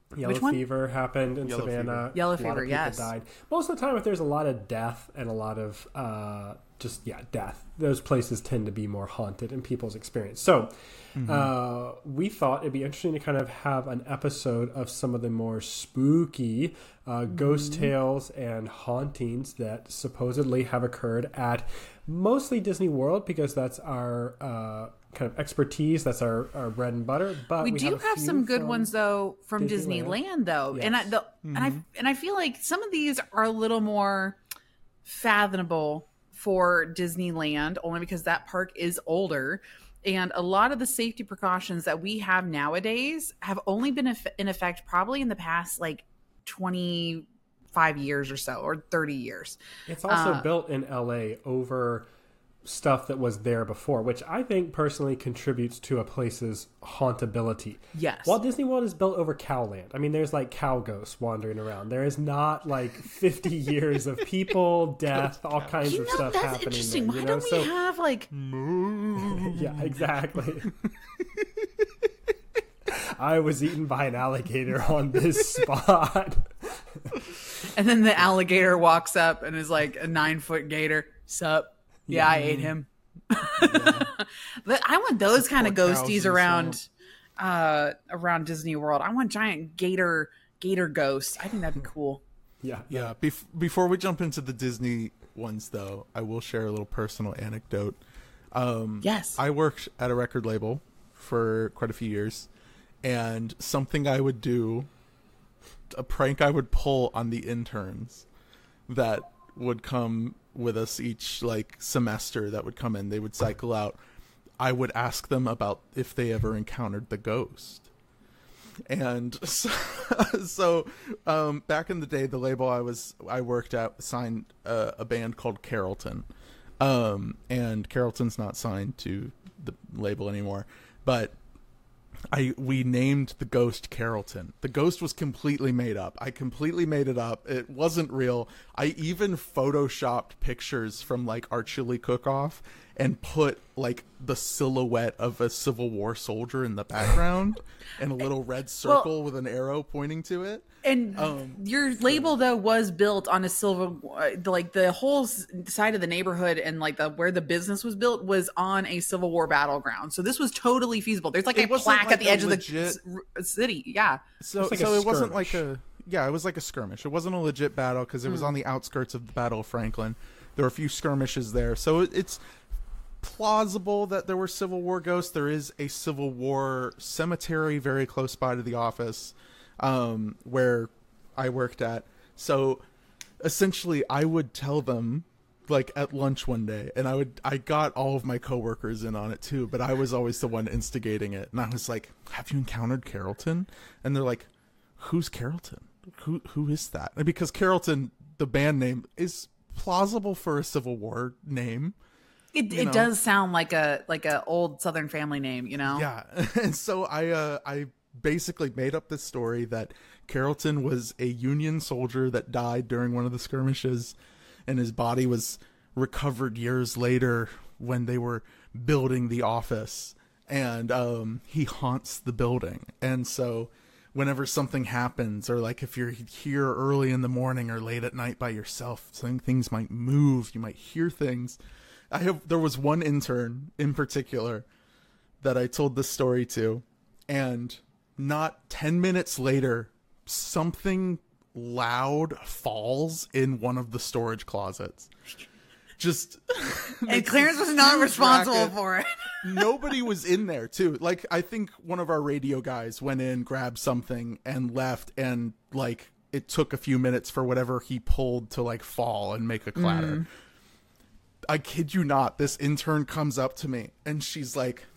Yellow Which one? fever happened in Yellow Savannah. Yellow a lot fever, of people yes. died. Most of the time, if there's a lot of death and a lot of uh, just yeah death, those places tend to be more haunted in people's experience. So mm-hmm. uh, we thought it'd be interesting to kind of have an episode of some of the more spooky uh, mm-hmm. ghost tales and hauntings that supposedly have occurred at mostly Disney World, because that's our uh, kind of expertise. That's our, our bread and butter. But we, we do have, have some good ones though from Disneyland, Disneyland, though, yes. and I the, mm-hmm. and I and I feel like some of these are a little more fathomable for Disneyland, only because that park is older, and a lot of the safety precautions that we have nowadays have only been in effect probably in the past like twenty-five years or so, or thirty years. It's also uh, built in L A over stuff that was there before, which I think personally contributes to a place's hauntability. Yes. Walt Disney World is built over Cowland. I mean, there's like cow ghosts wandering around. There is not like fifty years of people, death, all kinds you of know, stuff that's happening interesting. there. Why You know? don't we so, have like yeah, exactly. I was eaten by an alligator on this spot. and then the alligator walks up and is like a nine foot gator. Sup? Yeah, I ate him. Yeah. I want those kind of ghosties around uh, around Disney World. I want giant gator gator ghosts. I think that'd be cool. Yeah. Yeah. Bef- before we jump into the Disney ones, though, I will share a little personal anecdote. Um, yes. I worked at a record label for quite a few years, and something I would do, a prank I would pull on the interns that would come with us each like semester that would come in, they would cycle out. I would ask them about if they ever encountered the ghost. And so, so um, back in the day, the label I was I worked at signed uh, a band called Carrollton, um, and Carrollton's not signed to the label anymore. But I we named the ghost Carrollton. The ghost was completely made up. I completely made it up. It wasn't real. I even photoshopped pictures from like our chili cook-off and put like the silhouette of a Civil War soldier in the background and a little red circle well, with an arrow pointing to it. And um, your label though was built on a Civil, like the whole side of the neighborhood and like the where the business was built was on a Civil War battleground. So this was totally feasible. There's like it a plaque like at the edge legit... of the city. Yeah. So like so it wasn't skirmish. like a yeah, it was like a skirmish. It wasn't a legit battle because it was mm. on the outskirts of the Battle of Franklin. There were a few skirmishes there. So it, it's plausible that there were Civil War ghosts. There is a Civil War cemetery very close by to the office um, where I worked at. So essentially I would tell them like at lunch one day, and I would I got all of my coworkers in on it too, but I was always the one instigating it. And I was like, have you encountered Carrollton? And they're like, who's Carrollton? Who who is that? And because Carrollton, the band name, is plausible for a Civil War name. It it know? does sound like a like a old Southern family name, you know? Yeah. And so I uh, I basically made up this story that Carrollton was a Union soldier that died during one of the skirmishes, and his body was recovered years later when they were building the office, and um, he haunts the building. And so whenever something happens, or like if you're here early in the morning or late at night by yourself, some things might move, you might hear things. I have there was one intern in particular that I told this story to, and not ten minutes later, something loud falls in one of the storage closets. Just and Clarence was not responsible racket. for it. Nobody was in there too. Like I think one of our radio guys went in, grabbed something, and left, and like it took a few minutes for whatever he pulled to like fall and make a clatter. Mm. I kid you not, this intern comes up to me and she's like,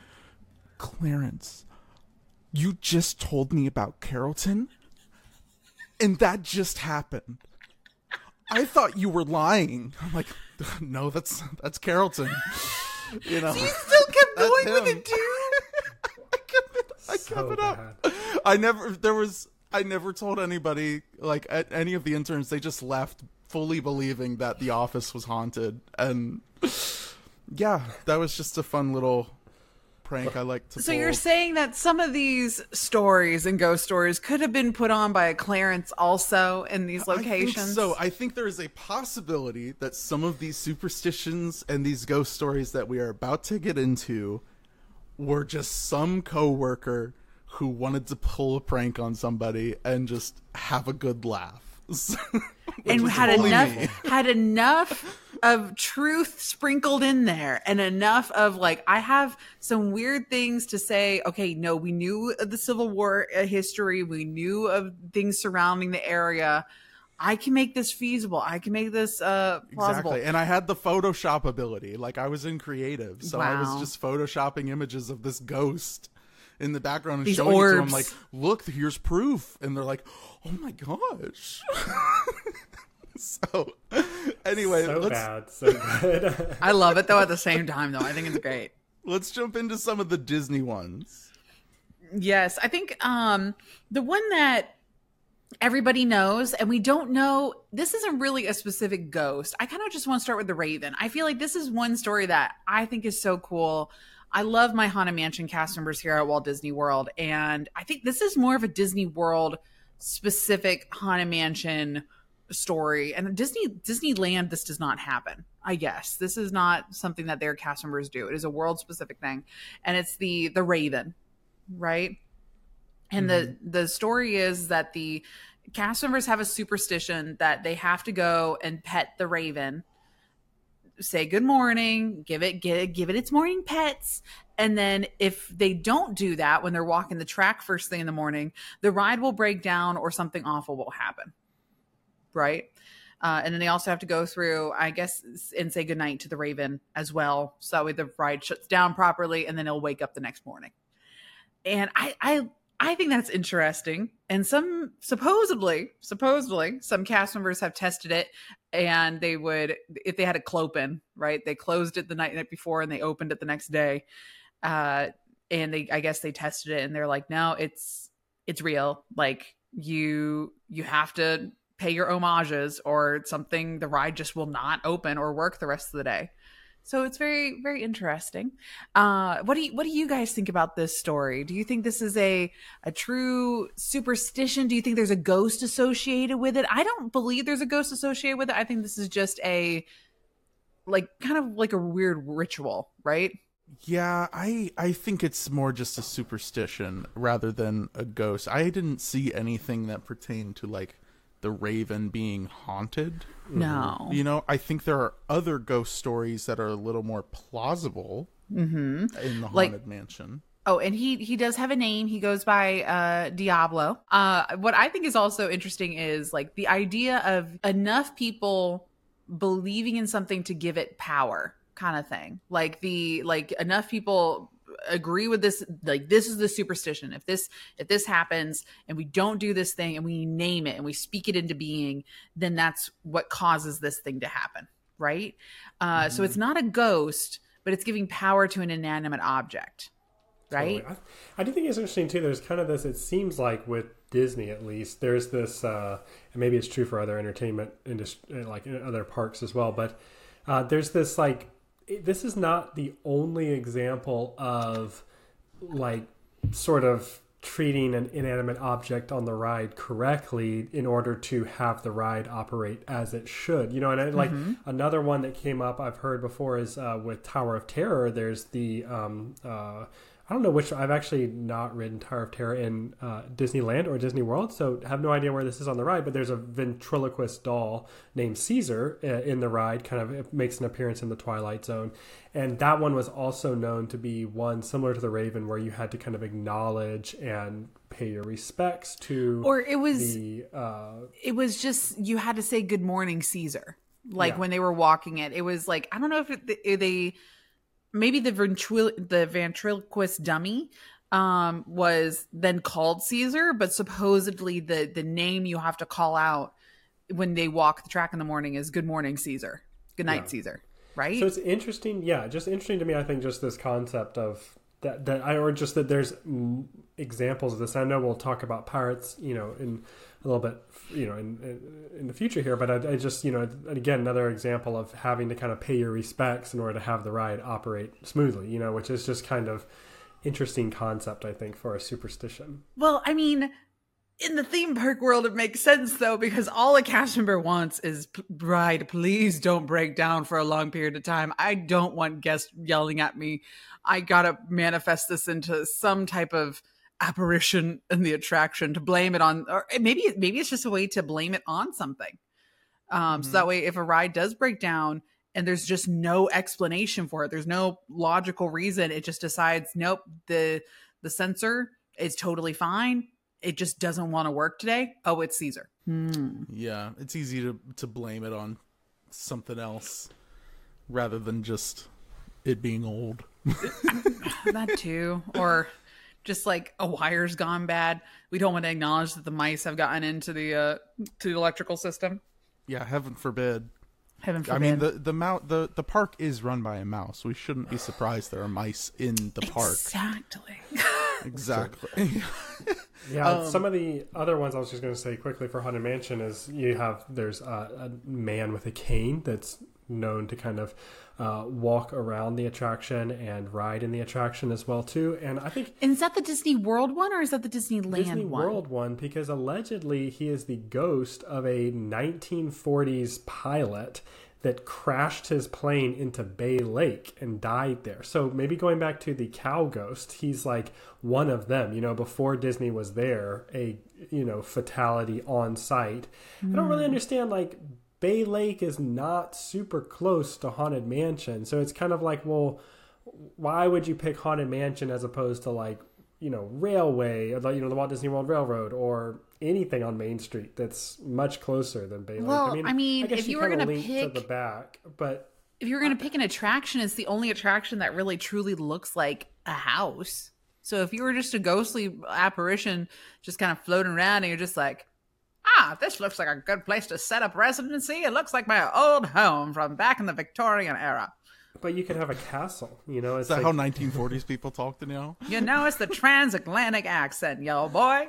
Clarence, you just told me about Carrollton, and that just happened. I thought you were lying. I'm like, no, that's that's Carrollton. You know, so you still kept going with it too. I kept it. I so kept it up. bad. I never. There was. I never told anybody. Like at any of the interns, they just left fully believing that the office was haunted. And yeah, that was just a fun little prank I like to So pull. you're saying that some of these stories and ghost stories could have been put on by a Clarence also in these locations? I think so. I think there is a possibility that some of these superstitions and these ghost stories that we are about to get into were just some coworker who wanted to pull a prank on somebody and just have a good laugh. And was had fully enough me. had enough of truth sprinkled in there, and enough of like, I have some weird things to say. Okay, no, we knew of the Civil War uh, history, we knew of things surrounding the area. I can make this feasible. I can make this uh plausible. Exactly. And I had the Photoshop ability. Like, I was in creative, so I was Wow. just photoshopping images of this ghost in the background and These showing it to them, orbs. like, look, here's proof. And they're like, oh my gosh. So anyway, So let's bad, so good. I love it though. At the same time, though, I think it's great. let's jump into some of the Disney ones. Yes, I think um the one that everybody knows, and we don't know, this isn't really a specific ghost. I kind of just want to start with the Raven. I feel like this is one story that I think is so cool. I love my Haunted Mansion cast members here at Walt Disney World, and I think this is more of a Disney World specific Haunted Mansion story. And Disney Disneyland, this does not happen. I guess this is not something that their cast members do. It is a world specific thing, and it's the the Raven, right? And mm-hmm. the the story is that the cast members have a superstition that they have to go and pet the Raven, say good morning, give it give, give it its morning pets, and then if they don't do that when they're walking the track first thing in the morning, the ride will break down or something awful will happen, right? Uh, and then they also have to go through, I guess, and say goodnight to the Raven as well, so that way the ride shuts down properly, and then it'll wake up the next morning. And I, I, I think that's interesting. And some supposedly, supposedly, some cast members have tested it, and they would, if they had a clopen, right? They closed it the night, night before, and they opened it the next day. Uh, and they, I guess, they tested it, and they're like, no, it's, it's real. Like you, you have to pay your homages, or something. The ride just will not open or work the rest of the day. So it's very, very interesting. Uh, what do you, what do you guys think about this story? Do you think this is a, a true superstition? Do you think there's a ghost associated with it? I don't believe there's a ghost associated with it. I think this is just a, like, kind of like a weird ritual, right? Yeah, I I think it's more just a superstition rather than a ghost. I didn't see anything that pertained to, like, the Raven being haunted. No. You know, I think there are other ghost stories that are a little more plausible Mm-hmm. in the Like- Haunted Mansion. Oh, and he he does have a name. He goes by uh, Diablo. Uh, what I think is also interesting is like the idea of enough people believing in something to give it power, kind of thing. Like the like enough people agree with this. Like this is the superstition. If this if this happens and we don't do this thing and we name it and we speak it into being, then that's what causes this thing to happen, right? Uh, Mm-hmm. So it's not a ghost, but it's giving power to an inanimate object. Right. Totally. I, I do think it's interesting too. There's kind of this, it seems like with Disney at least, there's this, uh, and maybe it's true for other entertainment industry, like in other parks as well, but uh, there's this like, it- this is not the only example of like sort of treating an inanimate object on the ride correctly in order to have the ride operate as it should. You know, and I, like another one that came up I've heard before is uh, with Tower of Terror. There's the, um, uh, I don't know which, I've actually not ridden Tower of Terror in uh, Disneyland or Disney World, so I have no idea where this is on the ride, but there's a ventriloquist doll named Caesar uh, in the ride, kind of it makes an appearance in the Twilight Zone. And that one was also known to be one similar to the Raven, where you had to kind of acknowledge and pay your respects to Or it was the... Uh, it was just you had to say good morning Caesar, like Yeah. when they were walking it. It was like, I don't know if it, if they maybe the ventrilo- the ventriloquist dummy um was then called Caesar, but supposedly the the name you have to call out when they walk the track in the morning is good morning Caesar, good night Yeah. Caesar, right? So it's interesting, yeah, just interesting to me. I think just this concept of that, that I or just that there's mm, examples of this. I know we'll talk about pirates, you know, in a little bit, you know, in in, in the future here. But I, I just, you know, again, another example of having to kind of pay your respects in order to have the ride operate smoothly, you know, which is just kind of interesting concept, I think, for a superstition. Well, I mean, in the theme park world, it makes sense, though, because all a cast member wants is, bride, please don't break down for a long period of time. I don't want guests yelling at me. I gotta manifest this into some type of apparition in the attraction to blame it on, or maybe maybe it's just a way to blame it on something. Um, mm-hmm. So that way, if a ride does break down and there's just no explanation for it, there's no logical reason, it just decides, nope, the the sensor is totally fine. It just doesn't want to work today. Oh, it's Caesar. Hmm. Yeah, it's easy to to blame it on something else rather than just it being old. That too, or just like a wire's gone bad. We don't want to acknowledge that the mice have gotten into the uh, to the electrical system. Yeah, heaven forbid. Heaven forbid. I mean, the the, mou- the the park is run by a mouse. We shouldn't be surprised there are mice in the park. Exactly. Exactly. Yeah, Um, some of the other ones I was just going to say quickly for Haunted Mansion is you have, there's a, a man with a cane that's known to kind of uh, walk around the attraction and ride in the attraction as well, too. And I think... And is that the Disney World one or is that the Disneyland Disney one? World one, because allegedly he is the ghost of a nineteen forties pilot that crashed his plane into Bay Lake and died there. So maybe going back to the cow ghost, he's like one of them, you know, before Disney was there, a, you know, fatality on site. Mm. I don't really understand, like, Bay Lake is not super close to Haunted Mansion. So it's kind of like, well, why would you pick Haunted Mansion as opposed to, like, you know, Railway, or the, you know, the Walt Disney World Railroad, or anything on Main Street that's much closer than Bay Lake? Well, I mean, I mean I guess if you, you were going to link pick to the back, but if you were going to pick an attraction, it's the only attraction that really truly looks like a house. So if you were just a ghostly apparition just kind of floating around and you're just like, ah, this looks like a good place to set up residency. It looks like my old home from back in the Victorian era. But you could have a castle, you know. It's Is that like, how nineteen forties people talked now? You know, it's the transatlantic accent, yo boy.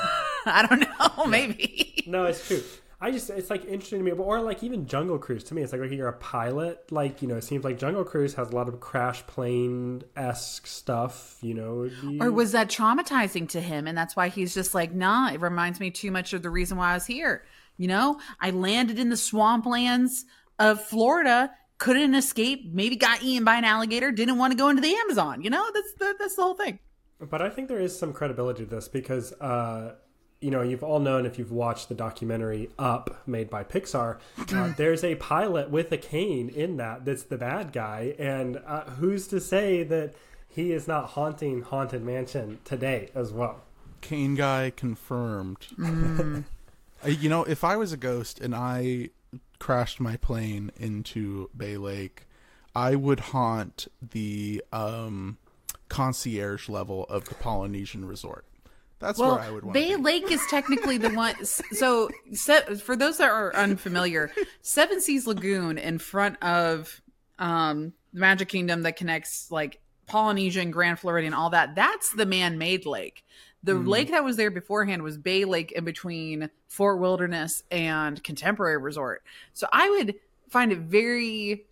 I don't know, maybe. No, it's true. I just, it's like interesting to me, or like even Jungle Cruise to me, it's like, like you're a pilot, like, you know, it seems like Jungle Cruise has a lot of crash plane-esque stuff, you know. You... Or was that traumatizing to him? And that's why he's just like, nah, it reminds me too much of the reason why I was here. You know, I landed in the swamplands of Florida, couldn't escape, maybe got eaten by an alligator, didn't want to go into the Amazon. You know, that's the, that's the whole thing. But I think there is some credibility to this because, uh, you know, you've all known if you've watched the documentary Up made by Pixar, uh, there's a pilot with a cane in that that's the bad guy. And uh, who's to say that he is not haunting Haunted Mansion today as well? Cane guy confirmed. Mm. You know, if I was a ghost and I crashed my plane into Bay Lake, I would haunt the um, concierge level of the Polynesian Resort. That's well, where I would want Bay to be. Lake is technically the one. So, se- for those that are unfamiliar, Seven Seas Lagoon in front of um, the Magic Kingdom that connects like Polynesia and Grand Floridian, all that. That's the man-made lake. The mm. lake that was there beforehand was Bay Lake in between Fort Wilderness and Contemporary Resort. So I would find it very.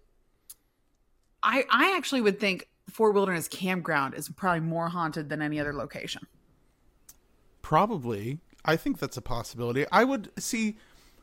I I actually would think Fort Wilderness Campground is probably more haunted than any other location. Probably. I think that's a possibility. I would see.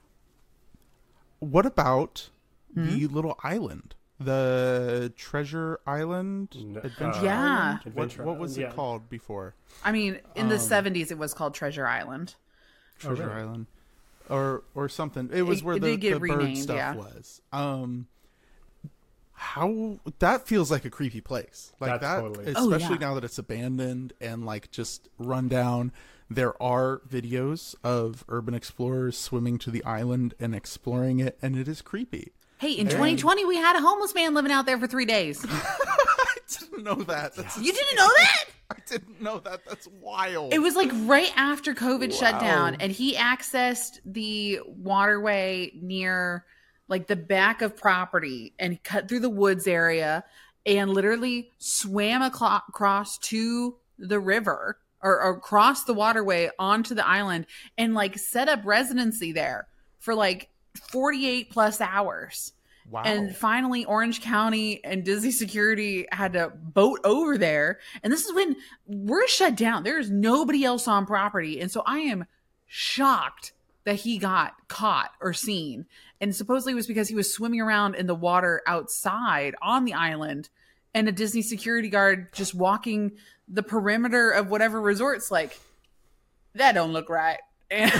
What about mm-hmm. the little island? The Treasure Island? Adventure uh, yeah. Island? Adventure What, what was Island, it yeah. called before? I mean, in Um, the seventies, it was called Treasure Island. Treasure Oh, really? Island. Or or something. It was It- where it the, did get the bird renamed, stuff yeah. was. Um, how that feels like a creepy place. Like That's that, totally- Oh, especially yeah. now that it's abandoned and like just run down. There are videos of urban explorers swimming to the island and exploring it, and it is creepy. Hey, in twenty twenty, we had a homeless man living out there for three days. I didn't know that. That's You didn't know that? I didn't know that. That's wild. It was like right after COVID shut Wow. down, and he accessed the waterway near like the back of property and cut through the woods area and literally swam aclo- across to the river or, or across the waterway onto the island and like set up residency there for like forty-eight plus hours. Wow. And finally, Orange County and Disney security had to boat over there. And this is when we're shut down. There's nobody else on property. And so I am shocked that he got caught or seen. And supposedly it was because he was swimming around in the water outside on the island, and a Disney security guard just walking the perimeter of whatever resort's like, that don't look right. And,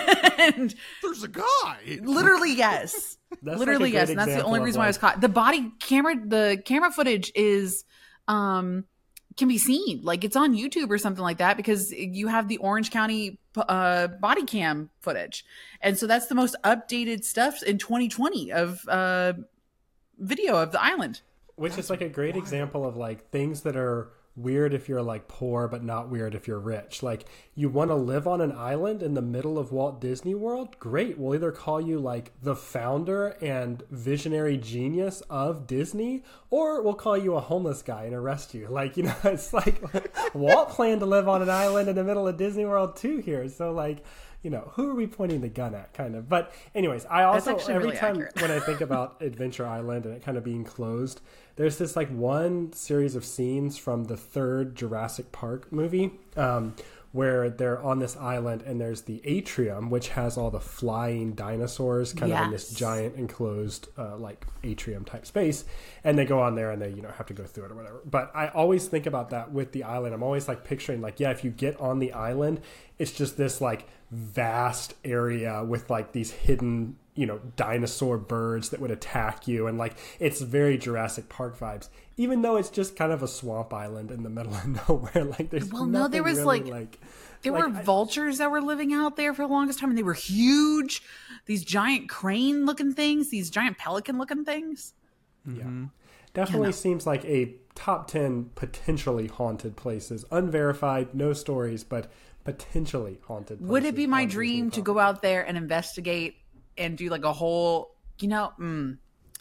and there's a guy. Literally, yes. That's Literally, like a yes. great And that's the example only of, reason why I was like- caught. The body camera, the camera footage is, um, can be seen. Like, it's on YouTube or something like that, because you have the Orange County uh, body cam footage. And so that's the most updated stuff in twenty twenty of uh, video of the island. Which is like a great example of like things that are weird if you're like poor, but not weird if you're rich. Like, you want to live on an island in the middle of Walt Disney World? Great. We'll either call you like the founder and visionary genius of Disney, or we'll call you a homeless guy and arrest you. Like, you know, it's like Walt planned to live on an island in the middle of Disney World too here. So like, you know, who are we pointing the gun at, kind of? But anyways, I also, actually every really time accurate. when I think about Adventure Island and it kind of being closed, there's this like one series of scenes from the third Jurassic Park movie um, where they're on this island and there's the atrium, which has all the flying dinosaurs kind of in this Yes. giant enclosed uh, like atrium type space. And they go on there and they, you know, have to go through it or whatever. But I always think about that with the island. I'm always like picturing like, yeah, if you get on the island, it's just this like vast area with like these hidden, you know, dinosaur birds that would attack you, and like it's very Jurassic Park vibes, even though it's just kind of a swamp island in the middle of nowhere. Like there's Well, no, there nothing was, really, like- like There like, were I- vultures that were living out there for the longest time, and they were huge. These giant crane looking things, these giant pelican looking things. yeah, definitely Yeah, no. seems like a top ten potentially haunted places, unverified, no stories, but potentially haunted places. Would it be my on Disney dream to property. go out there and investigate and do like a whole, you know, mm,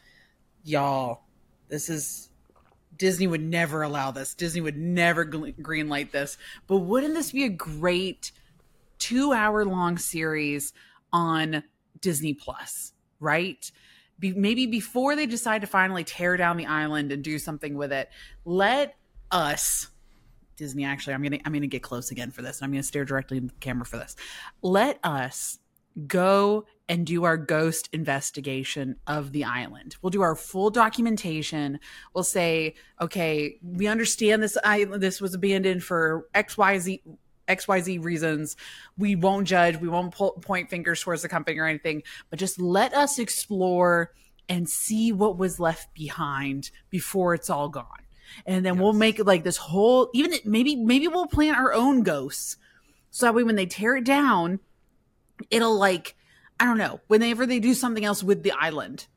y'all, this is, Disney would never allow this. Disney would never gl- green light this. But wouldn't this be a great two hour long series on Disney Plus, right? Be- maybe before they decide to finally tear down the island and do something with it, let us, Disney, actually, I'm gonna I'm gonna get close again for this, and I'm gonna stare directly into the camera for this. Let us go and do our ghost investigation of the island. We'll do our full documentation. We'll say, okay, we understand this island, this was abandoned for X Y Z X Y Z reasons. We won't judge. We won't pull, point fingers towards the company or anything, but just let us explore and see what was left behind before it's all gone. And then we'll make like this whole, even maybe, maybe we'll plant our own ghosts. So that way when they tear it down, it'll like, I don't know, whenever they do something else with the island,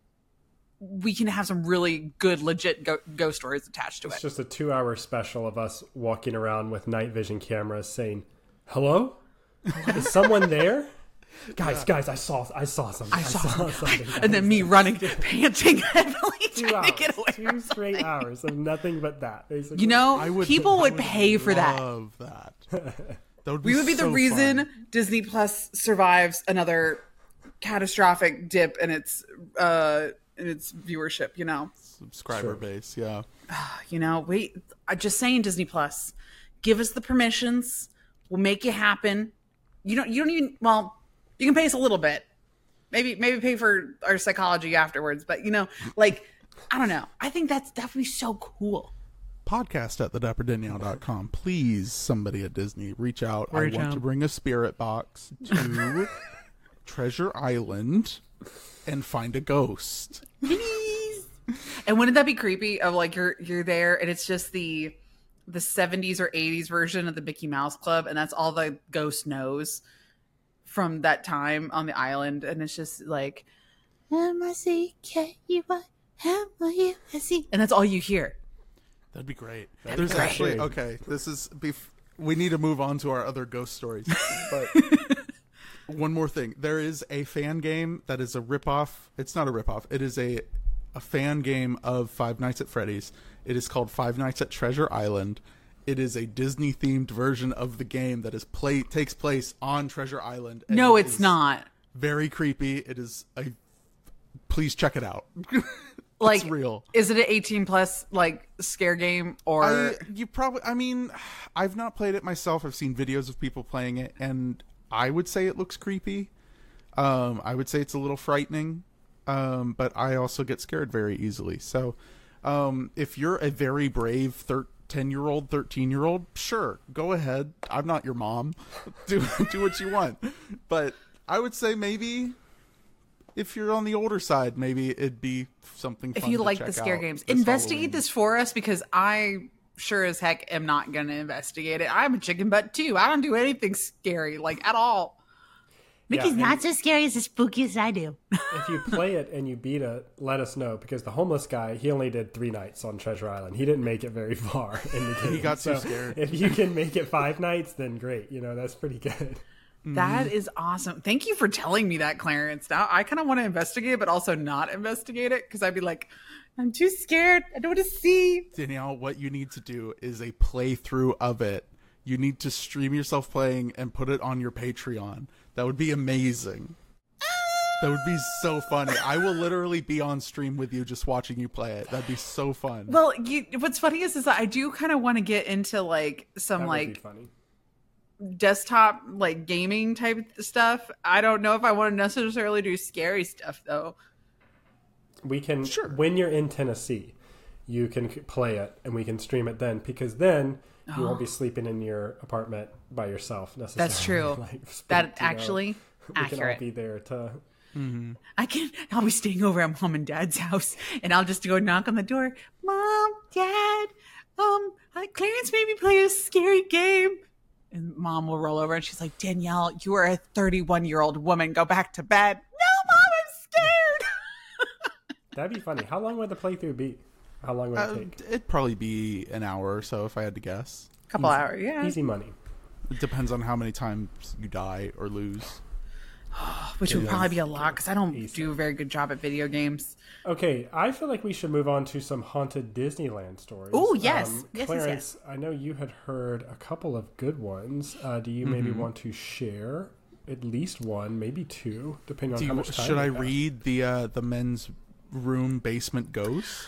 we can have some really good, legit go- ghost stories attached to It's it. just a two-hour special of us walking around with night vision cameras saying, "Hello, is someone there?" Guys, guys, I saw, I saw something. I saw, something. And then me running, panting heavily, two trying hours, to get away two from straight something. hours of nothing but that. Basically, You know, I would, people I would pay for that. Love that. That would be We would be the so reason fun. Disney Plus survives another catastrophic dip in its uh in its viewership, you know. subscriber Sure. base. Yeah. You know, wait, I'm just saying, Disney Plus, give us the permissions. We'll make it happen. You don't you don't even, well, you can pay us a little bit. Maybe maybe pay for our psychology afterwards, but you know, like, I don't know. I think that's that would be so cool. Podcast at the dapper danielle dot com. Please, somebody at Disney, reach out. Reach I want out. to bring a spirit box to Treasure Island and find a ghost. And wouldn't that be creepy of like you're you're there and it's just the the seventies or eighties version of the Mickey Mouse Club, and that's all the ghost knows from that time on the island, and it's just like M I C K E Y M O U S E, and that's all you hear. That'd be great. That'd There's be great. actually okay. This is bef- we need to move on to our other ghost stories. But one more thing, there is a fan game that is a ripoff. It's not a ripoff. It is a a fan game of Five Nights at Freddy's. It is called Five Nights at Treasure Island. It is a Disney themed version of the game that is play takes place on Treasure Island. and No, it it's is not. Very creepy. It is a please check it out. Like, it's real. Is it an eighteen plus like scare game or? I, you probably. I mean, I've not played it myself. I've seen videos of people playing it, and I would say it looks creepy. Um, I would say it's a little frightening, um, but I also get scared very easily. So, um, if you're a very brave thir- ten-year-old, thirteen-year-old, sure, go ahead. I'm not your mom. Do do what you want. But I would say maybe. If you're on the older side, maybe it'd be something fun If you to like check the scare out games, this investigate Halloween. this for us because I sure as heck am not going to investigate it. I'm a chicken butt too. I don't do anything scary, like at all. Mickey's Yeah, not and so scary as the spookiest I do. if you play it and you beat it, let us know because the homeless guy, he only did three nights on Treasure Island. He didn't make it very far in the game. He got too So scared. If you can make it five nights, then great. You know, that's pretty good. That is awesome. Thank you for telling me that, Clarence. Now I kind of want to investigate, but also not investigate it because I'd be like, I'm too scared. I don't want to see. Danielle, what you need to do is a playthrough of it. You need to stream yourself playing and put it on your Patreon. That would be amazing. That would be so funny. I will literally be on stream with you just watching you play it. That'd be so fun. Well, you, what's funny is, is that I do kind of want to get into like some That would be like funny. desktop like gaming type of stuff. I don't know if I want to necessarily do scary stuff though. We can, Sure. when you're in Tennessee, you can c- play it and we can stream it then because then you won't be sleeping in your apartment by yourself necessarily. That's true. Like, spooked, That you know. actually we can all accurate. be there to. I can. I'll be staying over at mom and dad's house, and I'll just go knock on the door. Mom, Dad, um, uh, Clarence made me play a scary game, and Mom will roll over and she's like, Danielle, you are a thirty-one-year-old woman. Go back to bed. No, Mom, I'm scared. That'd be funny. How long would the playthrough be? How long would it Uh, take? it'd probably be an hour or so if I had to guess. Couple hours, yeah. Easy money. It depends on how many times you die or lose. Which would probably be a lot because I don't Easy. do a very good job at video games. Okay, I feel like we should move on to some haunted Disneyland stories. Ooh, yes. Yes, yes, Clarence, I know you had heard a couple of good ones. Uh, do you Mm-hmm. maybe want to share at least one, maybe two, depending on Do how you, much time should we I have? read the uh, the men's room basement ghost?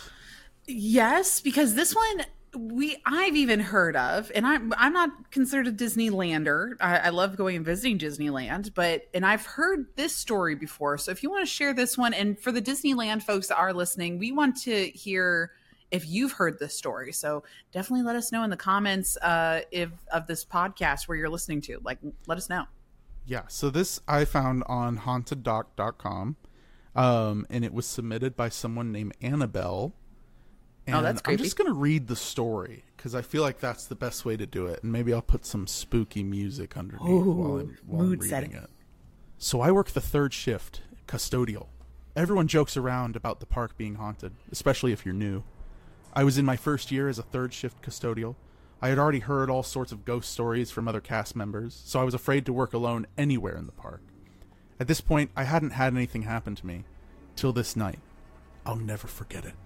Yes, because this one we I've even heard of, and I'm I'm not considered a Disneylander. I, I love going and visiting Disneyland, but and I've heard this story before. So if you want to share this one, and for the Disneyland folks that are listening, we want to hear if you've heard this story. So definitely let us know in the comments uh, if of this podcast where you're listening to. Like, let us know. Yeah, so this I found on haunted doc dot com, um, and it was submitted by someone named Annabelle. And Oh, that's I'm creepy. just going to read the story because I feel like that's the best way to do it. And maybe I'll put some spooky music underneath Ooh, while I'm, while I'm mood reading setting. it. So I work the third shift, custodial. Everyone jokes around about the park being haunted, especially if you're new. I was in my first year as a third shift custodial. I had already heard all sorts of ghost stories from other cast members, so I was afraid to work alone anywhere in the park. At this point, I hadn't had anything happen to me. Till this night. I'll never forget it.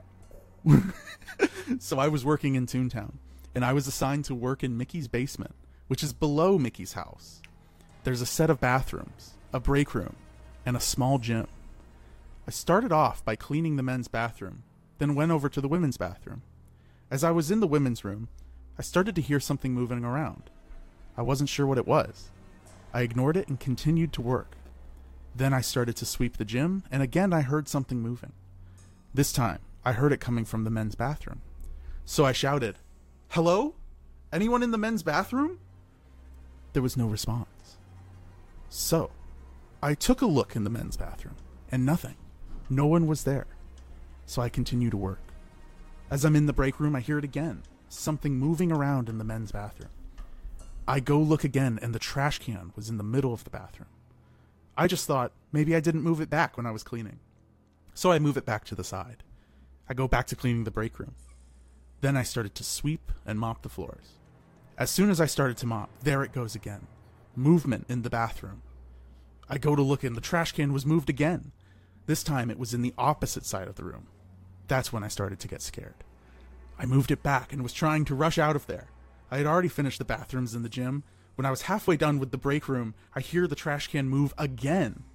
So I was working in Toontown, and I was assigned to work in Mickey's basement, which is below Mickey's house. There's a set of bathrooms, a break room, and a small gym. I started off by cleaning the men's bathroom, then went over to the women's bathroom. As I was in the women's room, I started to hear something moving around. I wasn't sure what it was. I ignored it and continued to work. Then I started to sweep the gym, and again I heard something moving. This time, I heard it coming from the men's bathroom. So I shouted, "Hello? Anyone in the men's bathroom?" There was no response. So, I took a look in the men's bathroom, and nothing. No one was there. So I continue to work. As I'm in the break room, I hear it again. Something moving around in the men's bathroom. I go look again, and the trash can was in the middle of the bathroom. I just thought maybe I didn't move it back when I was cleaning. So I move it back to the side. I go back to cleaning the break room. Then I started to sweep and mop the floors. As soon as I started to mop, there it goes again. Movement in the bathroom. I go to look and the trash can was moved again. This time it was in the opposite side of the room. That's when I started to get scared. I moved it back and was trying to rush out of there. I had already finished the bathrooms in the gym. When I was halfway done with the break room, I hear the trash can move again.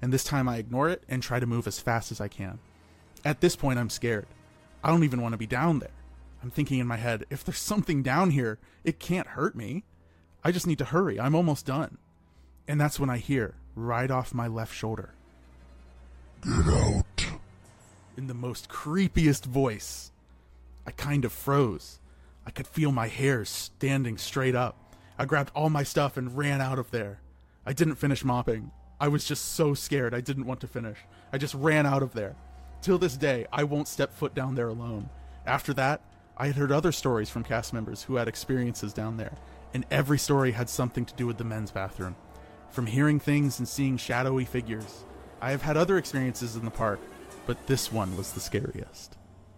and this time I ignore it and try to move as fast as I can. At this point, I'm scared. I don't even want to be down there. I'm thinking in my head, if there's something down here, it can't hurt me. I just need to hurry. I'm almost done. And that's when I hear, right off my left shoulder, "Get out." In the most creepiest voice. I kind of froze. I could feel my hair standing straight up. I grabbed all my stuff and ran out of there. I didn't finish mopping. I was just so scared I didn't want to finish. I just ran out of there. Till this day, I won't step foot down there alone. After that, I had heard other stories from cast members who had experiences down there, and every story had something to do with the men's bathroom. From hearing things and seeing shadowy figures, I have had other experiences in the park, but this one was the scariest.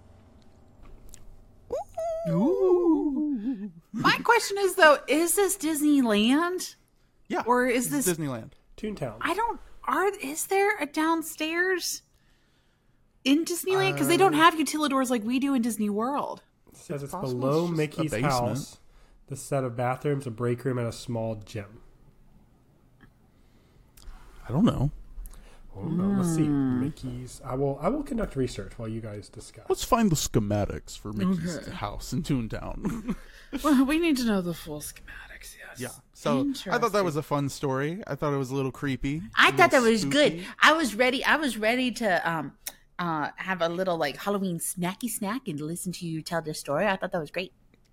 Ooh. My question is, though, is this Disneyland? Yeah. Or is this Disneyland? Toontown. I don't. Are is there a downstairs in Disneyland? Because they don't have utilidors like we do in Disney World. It says it's possible below it's just Mickey's a basement. house. The set of bathrooms, a break room, and a small gym. I don't know. Oh, no. Let's see. Mickey's. I will. I will conduct research while you guys discuss. Let's find the schematics for Mickey's Okay. house in Toontown. Well, we need to know the full schematics. Yes. Yeah. So I thought that was a fun story. I thought it was a little creepy. I a thought that little was spooky. good. I was ready. I was ready to um uh have a little like Halloween snacky snack and listen to you tell this story. I thought that was great.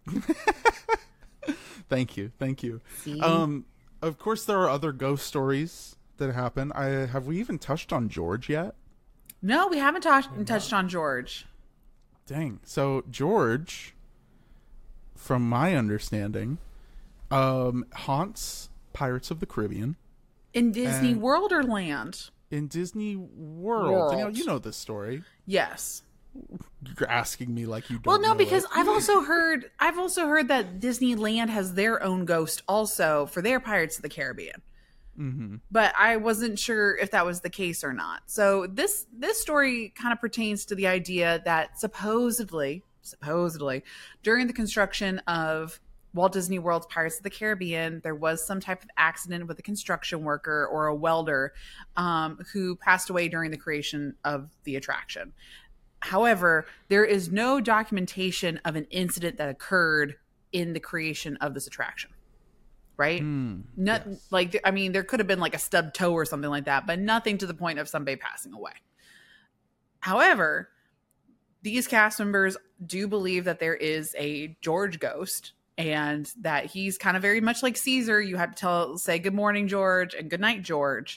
Thank you. Thank you. See? Um, of course, there are other ghost stories that happen. I have we even touched on George yet? No, we haven't touched touched on George. Dang. So George, from my understanding, um, haunts Pirates of the Caribbean In Disney And- World or Land? in Disney World. World. Danielle, you know this story. Yes. You're asking me like you don't Well, no, know because it. I've also heard I've also heard that Disneyland has their own ghost also for their Pirates of the Caribbean. Mm-hmm. But I wasn't sure if that was the case or not. So this this story kind of pertains to the idea that supposedly, supposedly, during the construction of Walt Disney World's Pirates of the Caribbean, there was some type of accident with a construction worker or a welder um, who passed away during the creation of the attraction. However, there is no documentation of an incident that occurred in the creation of this attraction. Right? Mm, Not yes. like, I mean, there could have been like a stub toe or something like that, but nothing to the point of somebody passing away. However, these cast members do believe that there is a George ghost and that he's kind of very much like Caesar. You have to tell, say good morning, George, and good night, George.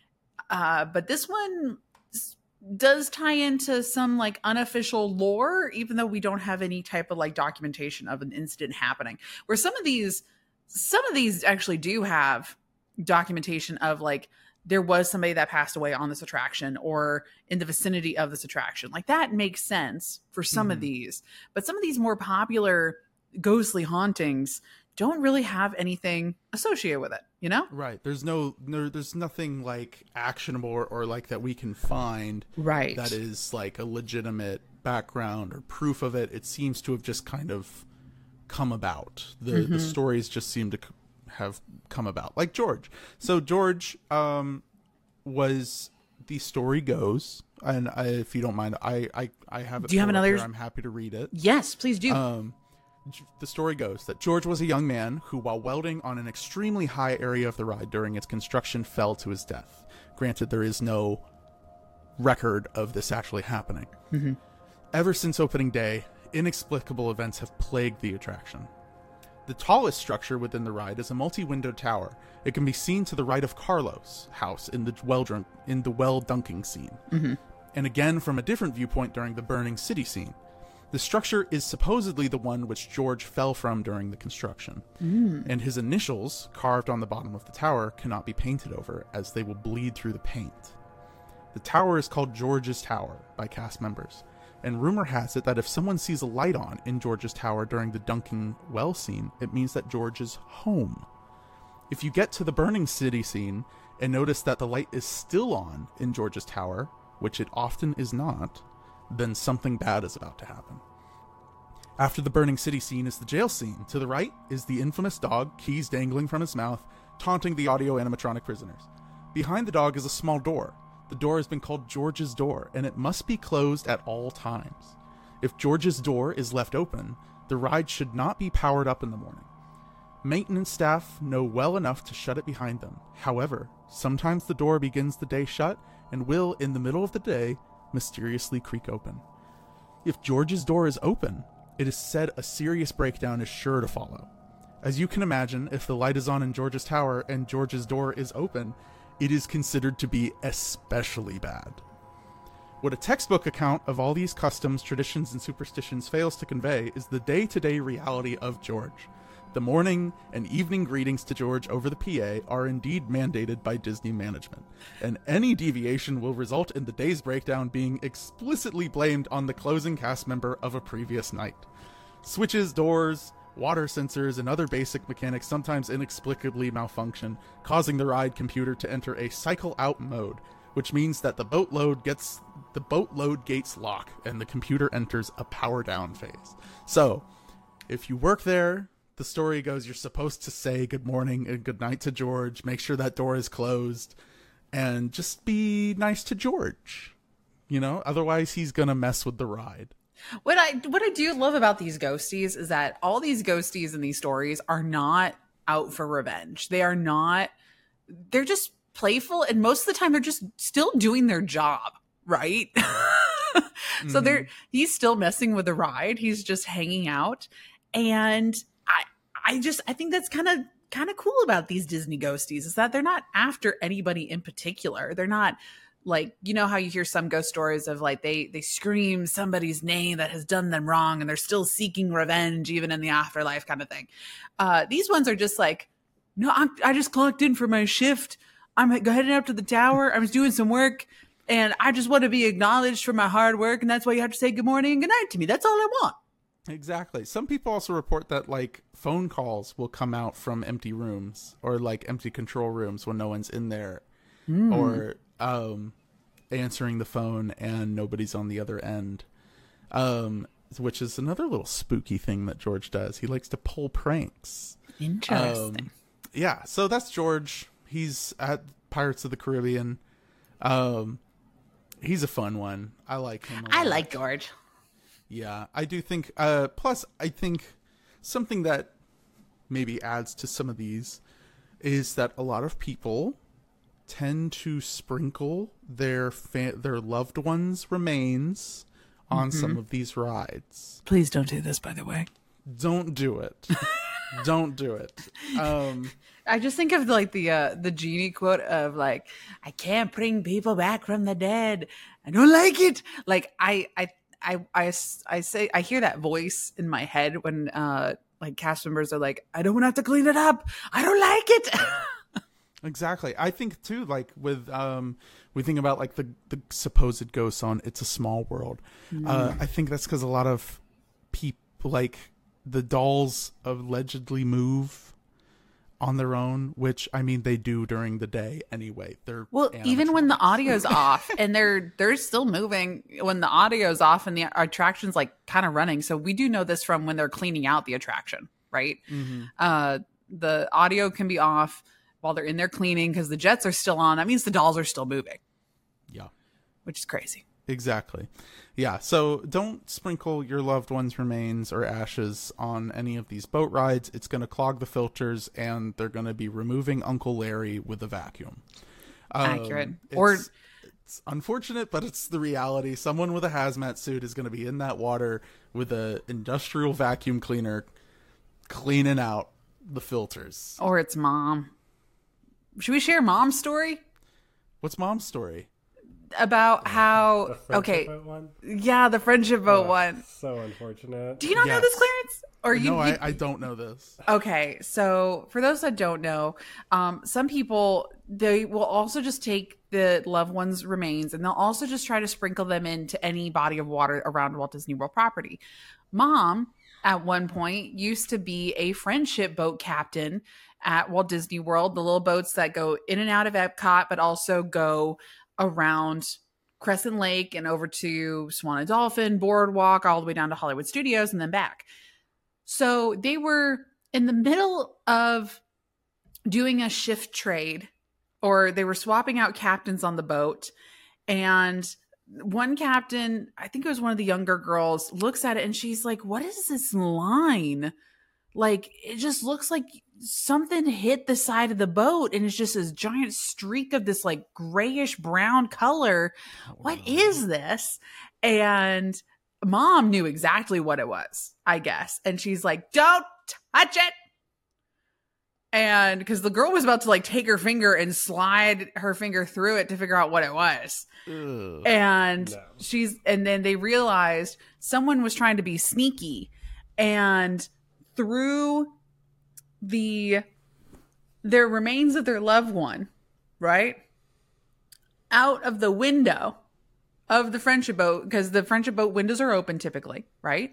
Uh, but this one s- does tie into some like unofficial lore, even though we don't have any type of like documentation of an incident happening. Where some of these, some of these actually do have documentation of like there was somebody that passed away on this attraction or in the vicinity of this attraction. Like that makes sense for some of Mhm. these, but some of these more popular ghostly hauntings don't really have anything associated with it, you know? Right. There's no, no there's nothing like actionable or, or like that we can find Right. that is like a legitimate background or proof of it. It seems to have just kind of come about. The Mm-hmm. the stories just seem to c- have come about. Like George. So George um was, the story goes, and I, if you don't mind, I I, I have it. Do you have pulled up another- here. I'm happy to read it. Yes, please do. Um, G- the story goes that George was a young man who, while welding on an extremely high area of the ride during its construction, fell to his death. Granted, there is no record of this actually happening. Mm-hmm. Ever since opening day, inexplicable events have plagued the attraction. The tallest structure within the ride is a multi-windowed tower. It can be seen to the right of Carlos' house in the well drunk in the well dunking scene, Mm-hmm. and again from a different viewpoint during the burning city scene. The structure is supposedly the one which George fell from during the construction, Mm. and his initials, carved on the bottom of the tower, cannot be painted over, as they will bleed through the paint. The tower is called George's Tower by cast members, and rumor has it that if someone sees a light on in George's Tower during the dunking well scene, it means that George is home. If you get to the burning city scene and notice that the light is still on in George's Tower, which it often is not, then something bad is about to happen. After the burning city scene is the jail scene. To the right is the infamous dog, keys dangling from his mouth, taunting the audio animatronic prisoners. Behind the dog is a small door. The door has been called George's Door, and it must be closed at all times. If George's Door is left open, the ride should not be powered up in the morning. Maintenance staff know well enough to shut it behind them. However, sometimes the door begins the day shut and will, in the middle of the day, mysteriously creak open. If George's Door is open, it is said a serious breakdown is sure to follow. As you can imagine, if the light is on in George's Tower and George's Door is open, it is considered to be especially bad. What a textbook account of all these customs, traditions, and superstitions fails to convey is the day-to-day reality of George. The morning and evening greetings to George over the P A are indeed mandated by Disney management, and any deviation will result in the day's breakdown being explicitly blamed on the closing cast member of a previous night. Switches, doors, water sensors, and other basic mechanics sometimes inexplicably malfunction, causing the ride computer to enter a cycle out mode, which means that the boat load gets the boat load gates lock and the computer enters a power down phase. So, if you work there, the story goes you're supposed to say good morning and good night to George, make sure that door is closed, and just be nice to George. You know, otherwise he's gonna mess with the ride. What I what I do love about these ghosties is that all these ghosties in these stories are not out for revenge. They are not, they're just playful, and most of the time they're just still doing their job, right? So mm-hmm. they're he's still messing with the ride. He's just hanging out. And I I just I think that's kind of kind of cool about these Disney ghosties is that they're not after anybody in particular. They're not like, you know how you hear some ghost stories of like they they scream somebody's name that has done them wrong and they're still seeking revenge even in the afterlife kind of thing. Uh, these ones are just like, no, I'm, I just clocked in for my shift. I'm heading up to the tower. I was doing some work and I just want to be acknowledged for my hard work. And that's why you have to say good morning and good night to me. That's all I want. Exactly. Some people also report that like phone calls will come out from empty rooms or like empty control rooms when no one's in there. Mm. Or um, answering the phone and nobody's on the other end, um, which is another little spooky thing that George does. He likes to pull pranks. Interesting. Um, yeah, so that's George. He's at Pirates of the Caribbean. Um, he's a fun one. I like him a I lot. like George. Yeah, I do think. Uh, plus, I think something that maybe adds to some of these is that a lot of people tend to sprinkle their fa- their loved ones' remains on mm-hmm. some of these rides. Please don't do this, by the way. Don't do it. Don't do it. Um, I just think of like the uh, the genie quote of like, "I can't bring people back from the dead. I don't like it." Like I I I I, I say I hear that voice in my head when uh, like cast members are like, "I don't want to have to clean it up. I don't like it." Exactly. I think too, like with um, we think about like the the supposed ghosts on It's a Small World. Mm. Uh, I think that's because a lot of people, like the dolls, allegedly move on their own, which I mean they do during the day anyway. They're well, even when the audio's off and they're they're still moving when the audio's off and the attraction's like kind of running. So we do know this from when they're cleaning out the attraction, right? Mm-hmm. Uh, the audio can be off while they're in there cleaning because the jets are still on. That means the dolls are still moving. Yeah. Which is crazy. Exactly. Yeah. So don't sprinkle your loved one's remains or ashes on any of these boat rides. It's going to clog the filters and they're going to be removing Uncle Larry with a vacuum. Accurate. Um, or it's unfortunate, but it's the reality. Someone with a hazmat suit is going to be in that water with an industrial vacuum cleaner cleaning out the filters. Or it's mom. Should we share mom's story? What's mom's story? About how the okay, boat one? Yeah, the friendship boat oh, one. So unfortunate. Do you not yes. know this, Clarence? Or you? No, you... I, I don't know this. Okay, so for those that don't know, um, some people they will also just take the loved one's remains and they'll also just try to sprinkle them into any body of water around Walt Disney World property. Mom, at one point, used to be a friendship boat captain at Walt Disney World, the little boats that go in and out of Epcot, but also go around Crescent Lake and over to Swan and Dolphin, Boardwalk, all the way down to Hollywood Studios and then back. So they were in the middle of doing a shift trade, or they were swapping out captains on the boat. And one captain, I think it was one of the younger girls, looks at it and she's like, what is this line? Like, it just looks like something hit the side of the boat and it's just this giant streak of this like grayish brown color. What is this? And mom knew exactly what it was, I guess. And she's like, don't touch it. And because the girl was about to like take her finger and slide her finger through it to figure out what it was. Ugh. And no. she's, and then they realized someone was trying to be sneaky and threw the, their remains of their loved one, right, out of the window of the friendship boat, because the friendship boat windows are open typically, right?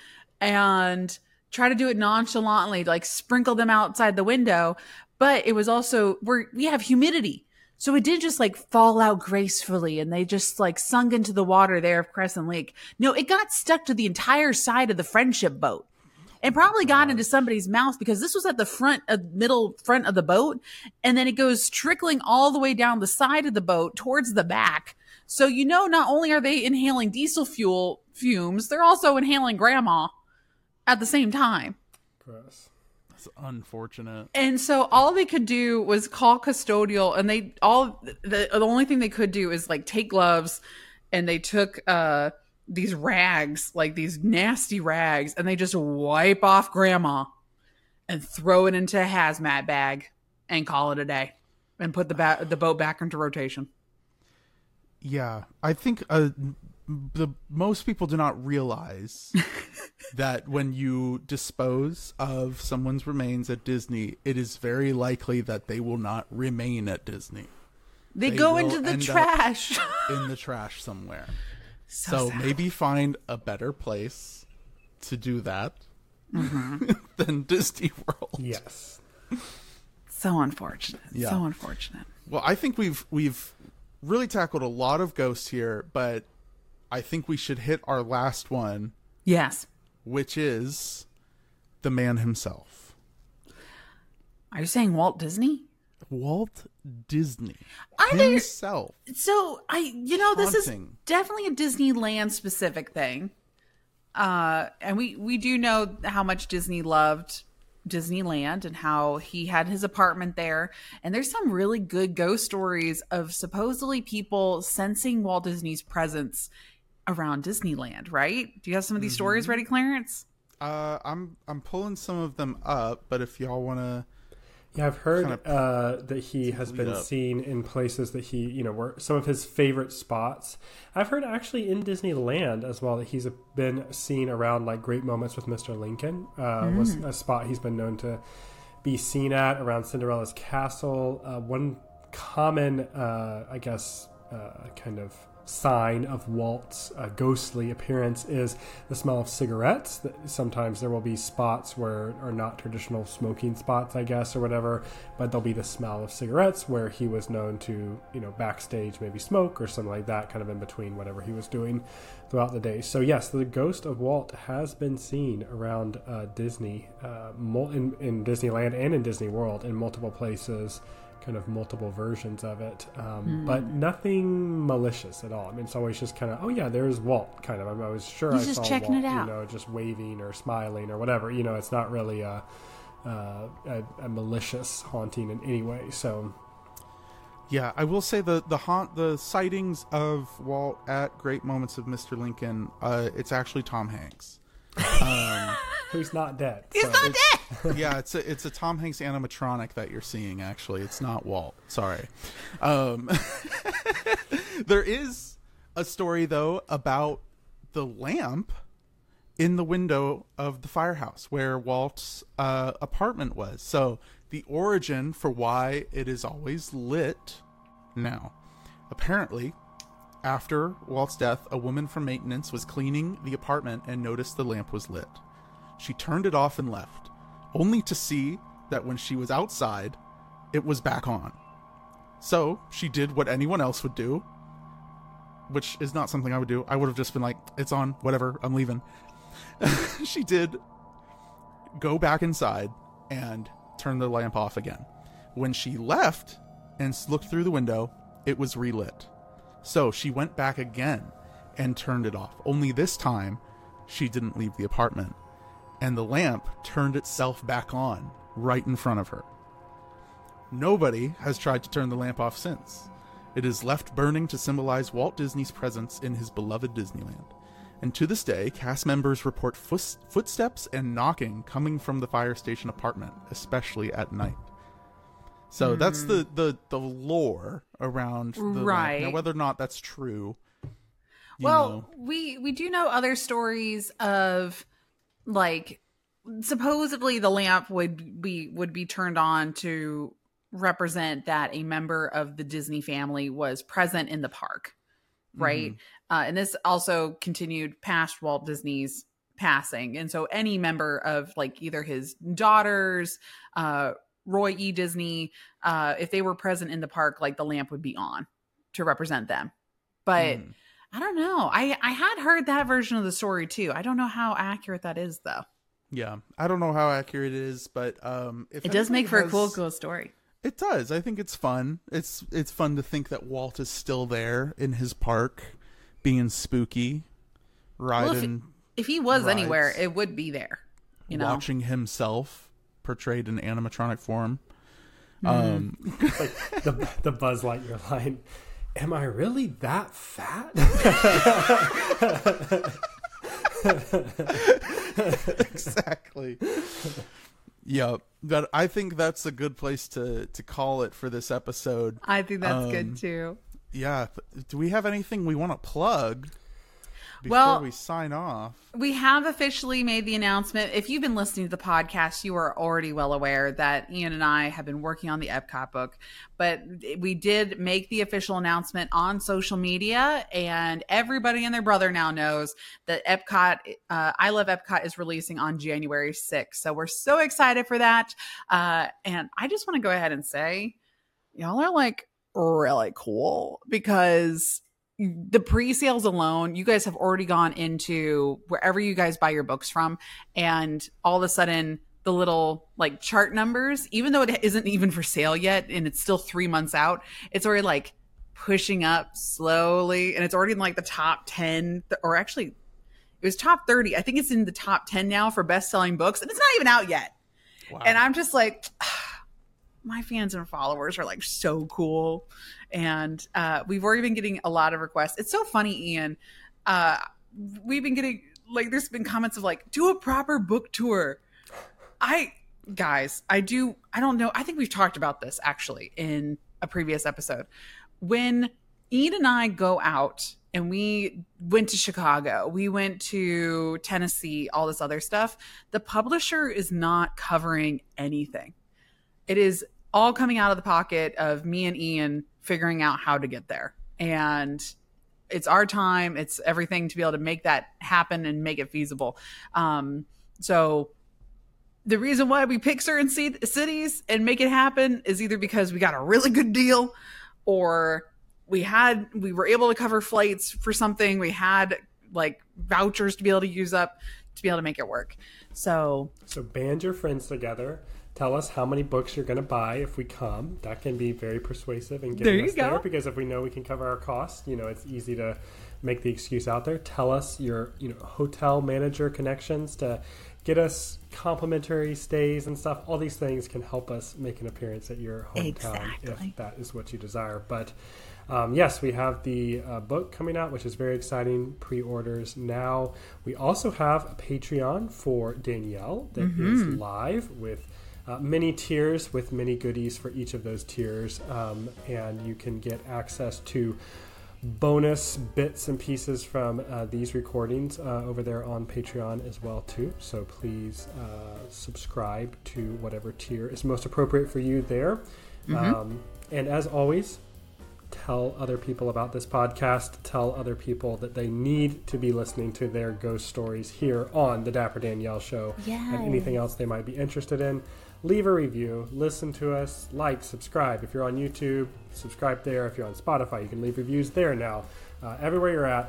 And try to do it nonchalantly, like sprinkle them outside the window. But it was also, we're, we have humidity. So it didn't just like fall out gracefully and they just like sunk into the water there of Crescent Lake. No, it got stuck to the entire side of the friendship boat and probably got into somebody's mouth because this was at the front, uh, middle front of the boat. And then it goes trickling all the way down the side of the boat towards the back. So, you know, not only are they inhaling diesel fuel fumes, they're also inhaling grandma at the same time. Gross. That's unfortunate. And so all they could do was call custodial, and they all the, the only thing they could do is like take gloves, and they took uh these rags, like these nasty rags, and they just wipe off grandma and throw it into a hazmat bag and call it a day and put the ba- the boat back into rotation. Yeah, I think uh the most people do not realize that when you dispose of someone's remains at Disney, it is very likely that they will not remain at Disney. They, they go into the trash. In the trash somewhere. So, so maybe find a better place to do that mm-hmm. than Disney World. Yes. So unfortunate. Yeah. So unfortunate. Well, I think we've we've really tackled a lot of ghosts here, but I think we should hit our last one. Yes. Which is the man himself. Are you saying Walt Disney? Walt Disney Are himself. There, so I, you know, Haunting. This is definitely a Disneyland specific thing. Uh, and we, we do know how much Disney loved Disneyland and how he had his apartment there. And there's some really good ghost stories of supposedly people sensing Walt Disney's presence around Disneyland, right? Do you have some of these mm-hmm. stories ready, Clarence? Uh, I'm I'm pulling some of them up, but if y'all want to, yeah, I've heard kind of uh, that he has been up. seen in places that he, you know, were some of his favorite spots. I've heard actually in Disneyland as well that he's been seen around like Great Moments with Mister Lincoln. Uh, mm. Was a spot he's been known to be seen at around Cinderella's castle. Uh, one common, uh, I guess, uh, kind of sign of Walt's uh, ghostly appearance is the smell of cigarettes. Sometimes there will be spots where are not traditional smoking spots, I guess, or whatever, but there'll be the smell of cigarettes where he was known to, you know, backstage maybe smoke or something like that, kind of in between whatever he was doing throughout the day. So yes, the ghost of Walt has been seen around uh, Disney, uh, in, in Disneyland and in Disney World in multiple places, kind of multiple versions of it, um, mm. but nothing malicious at all. I mean, it's always just kind of, oh yeah, there's Walt, kind of. I, mean, I was sure He's I just saw checking Walt, it out. you know, just waving or smiling or whatever. You know, it's not really a, uh, a, a malicious haunting in any way. So, yeah, I will say the the haunt, the sightings of Walt at Great Moments of Mister Lincoln, uh, it's actually Tom Hanks. Um, Who's not dead. He's so. not dead! Yeah, it's a, it's a Tom Hanks animatronic that you're seeing, actually. It's not Walt. Sorry. Um, there is a story, though, about the lamp in the window of the firehouse where Walt's uh, apartment was. So the origin for why it is always lit now. Apparently, after Walt's death, a woman from maintenance was cleaning the apartment and noticed the lamp was lit. She turned it off and left, only to see that when she was outside, it was back on. So she did what anyone else would do, which is not something I would do. I would have just been like, it's on, whatever, I'm leaving. She did go back inside and turn the lamp off again. When she left and looked through the window, it was relit. So she went back again and turned it off. Only this time, she didn't leave the apartment. And the lamp turned itself back on right in front of her. Nobody has tried to turn the lamp off since. It is left burning to symbolize Walt Disney's presence in his beloved Disneyland. And to this day, cast members report foot- footsteps and knocking coming from the fire station apartment, especially at night. So mm. that's the, the, the lore around the right. lamp. Now, whether or not that's true, you well, know. we we do know other stories of, like, supposedly the lamp would be would be turned on to represent that a member of the Disney family was present in the park, right? Mm-hmm. Uh, and this also continued past Walt Disney's passing. And so any member of, like, either his daughters, uh, Roy E. Disney, uh, if they were present in the park, like, the lamp would be on to represent them. But mm. I don't know. I, I had heard that version of the story too. I don't know how accurate that is, though. Yeah, I don't know how accurate it is, but um, if it does make for has... a cool, cool story. It does. I think it's fun. It's it's fun to think that Walt is still there in his park, being spooky, riding. Well, if, if he was rides, anywhere, it would be there. You know, watching himself portrayed in animatronic form. Mm. Um, like the the Buzz Lightyear line. Am I really that fat? Exactly. Yeah, but I think that's a good place to, to call it for this episode. I think that's um, good too. Yeah. Do we have anything we want to plug before well, we sign off? We have officially made the announcement. If you've been listening to the podcast, you are already well aware that Ian and I have been working on the Epcot book. But we did make the official announcement on social media, and everybody and their brother now knows that Epcot, uh, I Love Epcot is releasing on January sixth. So we're so excited for that. Uh, and I just want to go ahead and say, y'all are, like, really cool, because the pre-sales alone, you guys have already gone into wherever you guys buy your books from, and all of a sudden the little, like, chart numbers, even though it isn't even for sale yet and it's still three months out, it's already, like, pushing up slowly, and it's already in, like, the top ten, or actually it was top thirty. I think it's in the top ten now for best-selling books, and it's not even out yet. Wow. And I'm just like, my fans and followers are, like, so cool. And uh, we've already been getting a lot of requests. It's so funny, Ian. Uh, we've been getting, like, there's been comments of, like, do a proper book tour. I, guys, I do, I don't know. I think we've talked about this actually in a previous episode. When Ian and I go out and we went to Chicago, we went to Tennessee, all this other stuff, the publisher is not covering anything. It is all coming out of the pocket of me and Ian figuring out how to get there. And it's our time. It's everything to be able to make that happen and make it feasible. Um, so the reason why we pick certain c- cities and make it happen is either because we got a really good deal, or we had, we were able to cover flights for something. We had, like, vouchers to be able to use up to be able to make it work. So, so band your friends together. Tell us how many books you're going to buy if we come. That can be very persuasive in getting there us go. there, because if we know we can cover our costs, you know, it's easy to make the excuse out there. Tell us your, you know, hotel manager connections to get us complimentary stays and stuff. All these things can help us make an appearance at your hometown exactly. if that is what you desire. But um, yes, we have the uh, book coming out, which is very exciting. Pre-orders now. We also have a Patreon for Danielle that mm-hmm. is live with Uh, many tiers with many goodies for each of those tiers, um, and you can get access to bonus bits and pieces from uh, these recordings uh, over there on Patreon as well too. So please uh, subscribe to whatever tier is most appropriate for you there. Mm-hmm. Um, and as always, tell other people about this podcast. Tell other people that they need to be listening to their ghost stories here on the Dapper Danielle Show. Yes. And anything else they might be interested in. Leave a review, listen to us, like, subscribe. If you're on YouTube, subscribe there. If you're on Spotify, you can leave reviews there now. Uh, everywhere you're at,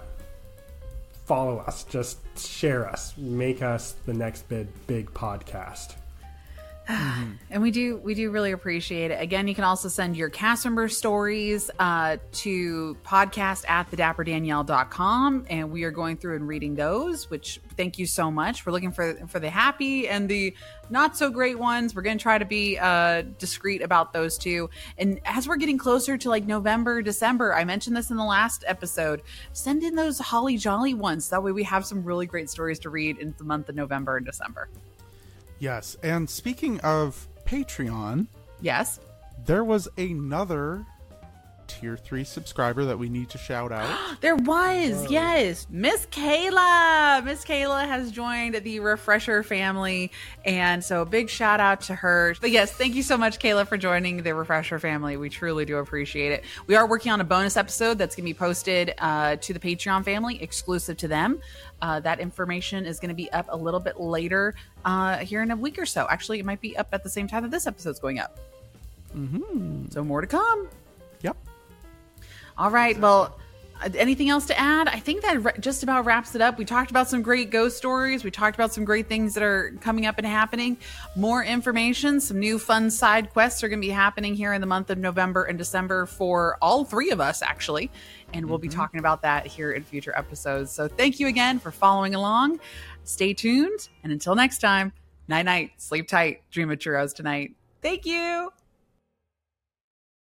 follow us. Just share us. Make us the next big, big podcast. And we do we do really appreciate it. Again, you can also send your cast member stories uh, to podcast at the dapper danielle dot com, and we are going through and reading those, which thank you so much. We're looking for for the happy and the not so great ones. We're going to try to be uh, discreet about those too. And as we're getting closer to like November, December, I mentioned this in the last episode, send in those holly jolly ones. That way we have some really great stories to read in the month of November and December. Yes, and speaking of Patreon, Yes. there was another tier three subscriber that we need to shout out. There was, yes. Miss Kayla. Miss Kayla has joined the Refresher family. And so a big shout out to her. But yes, thank you so much, Kayla, for joining the Refresher family. We truly do appreciate it. We are working on a bonus episode that's going to be posted uh, to the Patreon family, exclusive to them. Uh, that information is going to be up a little bit later uh, here in a week or so. Actually, it might be up at the same time that this episode's going up. Mm-hmm. So more to come. Yep. All right. Well, uh, anything else to add? I think that ra- just about wraps it up. We talked about some great ghost stories. We talked about some great things that are coming up and happening. More information, some new fun side quests are going to be happening here in the month of November and December for all three of us, actually. And we'll be talking about that here in future episodes. So thank you again for following along. Stay tuned. And until next time, night night, sleep tight, dream of churros tonight. Thank you.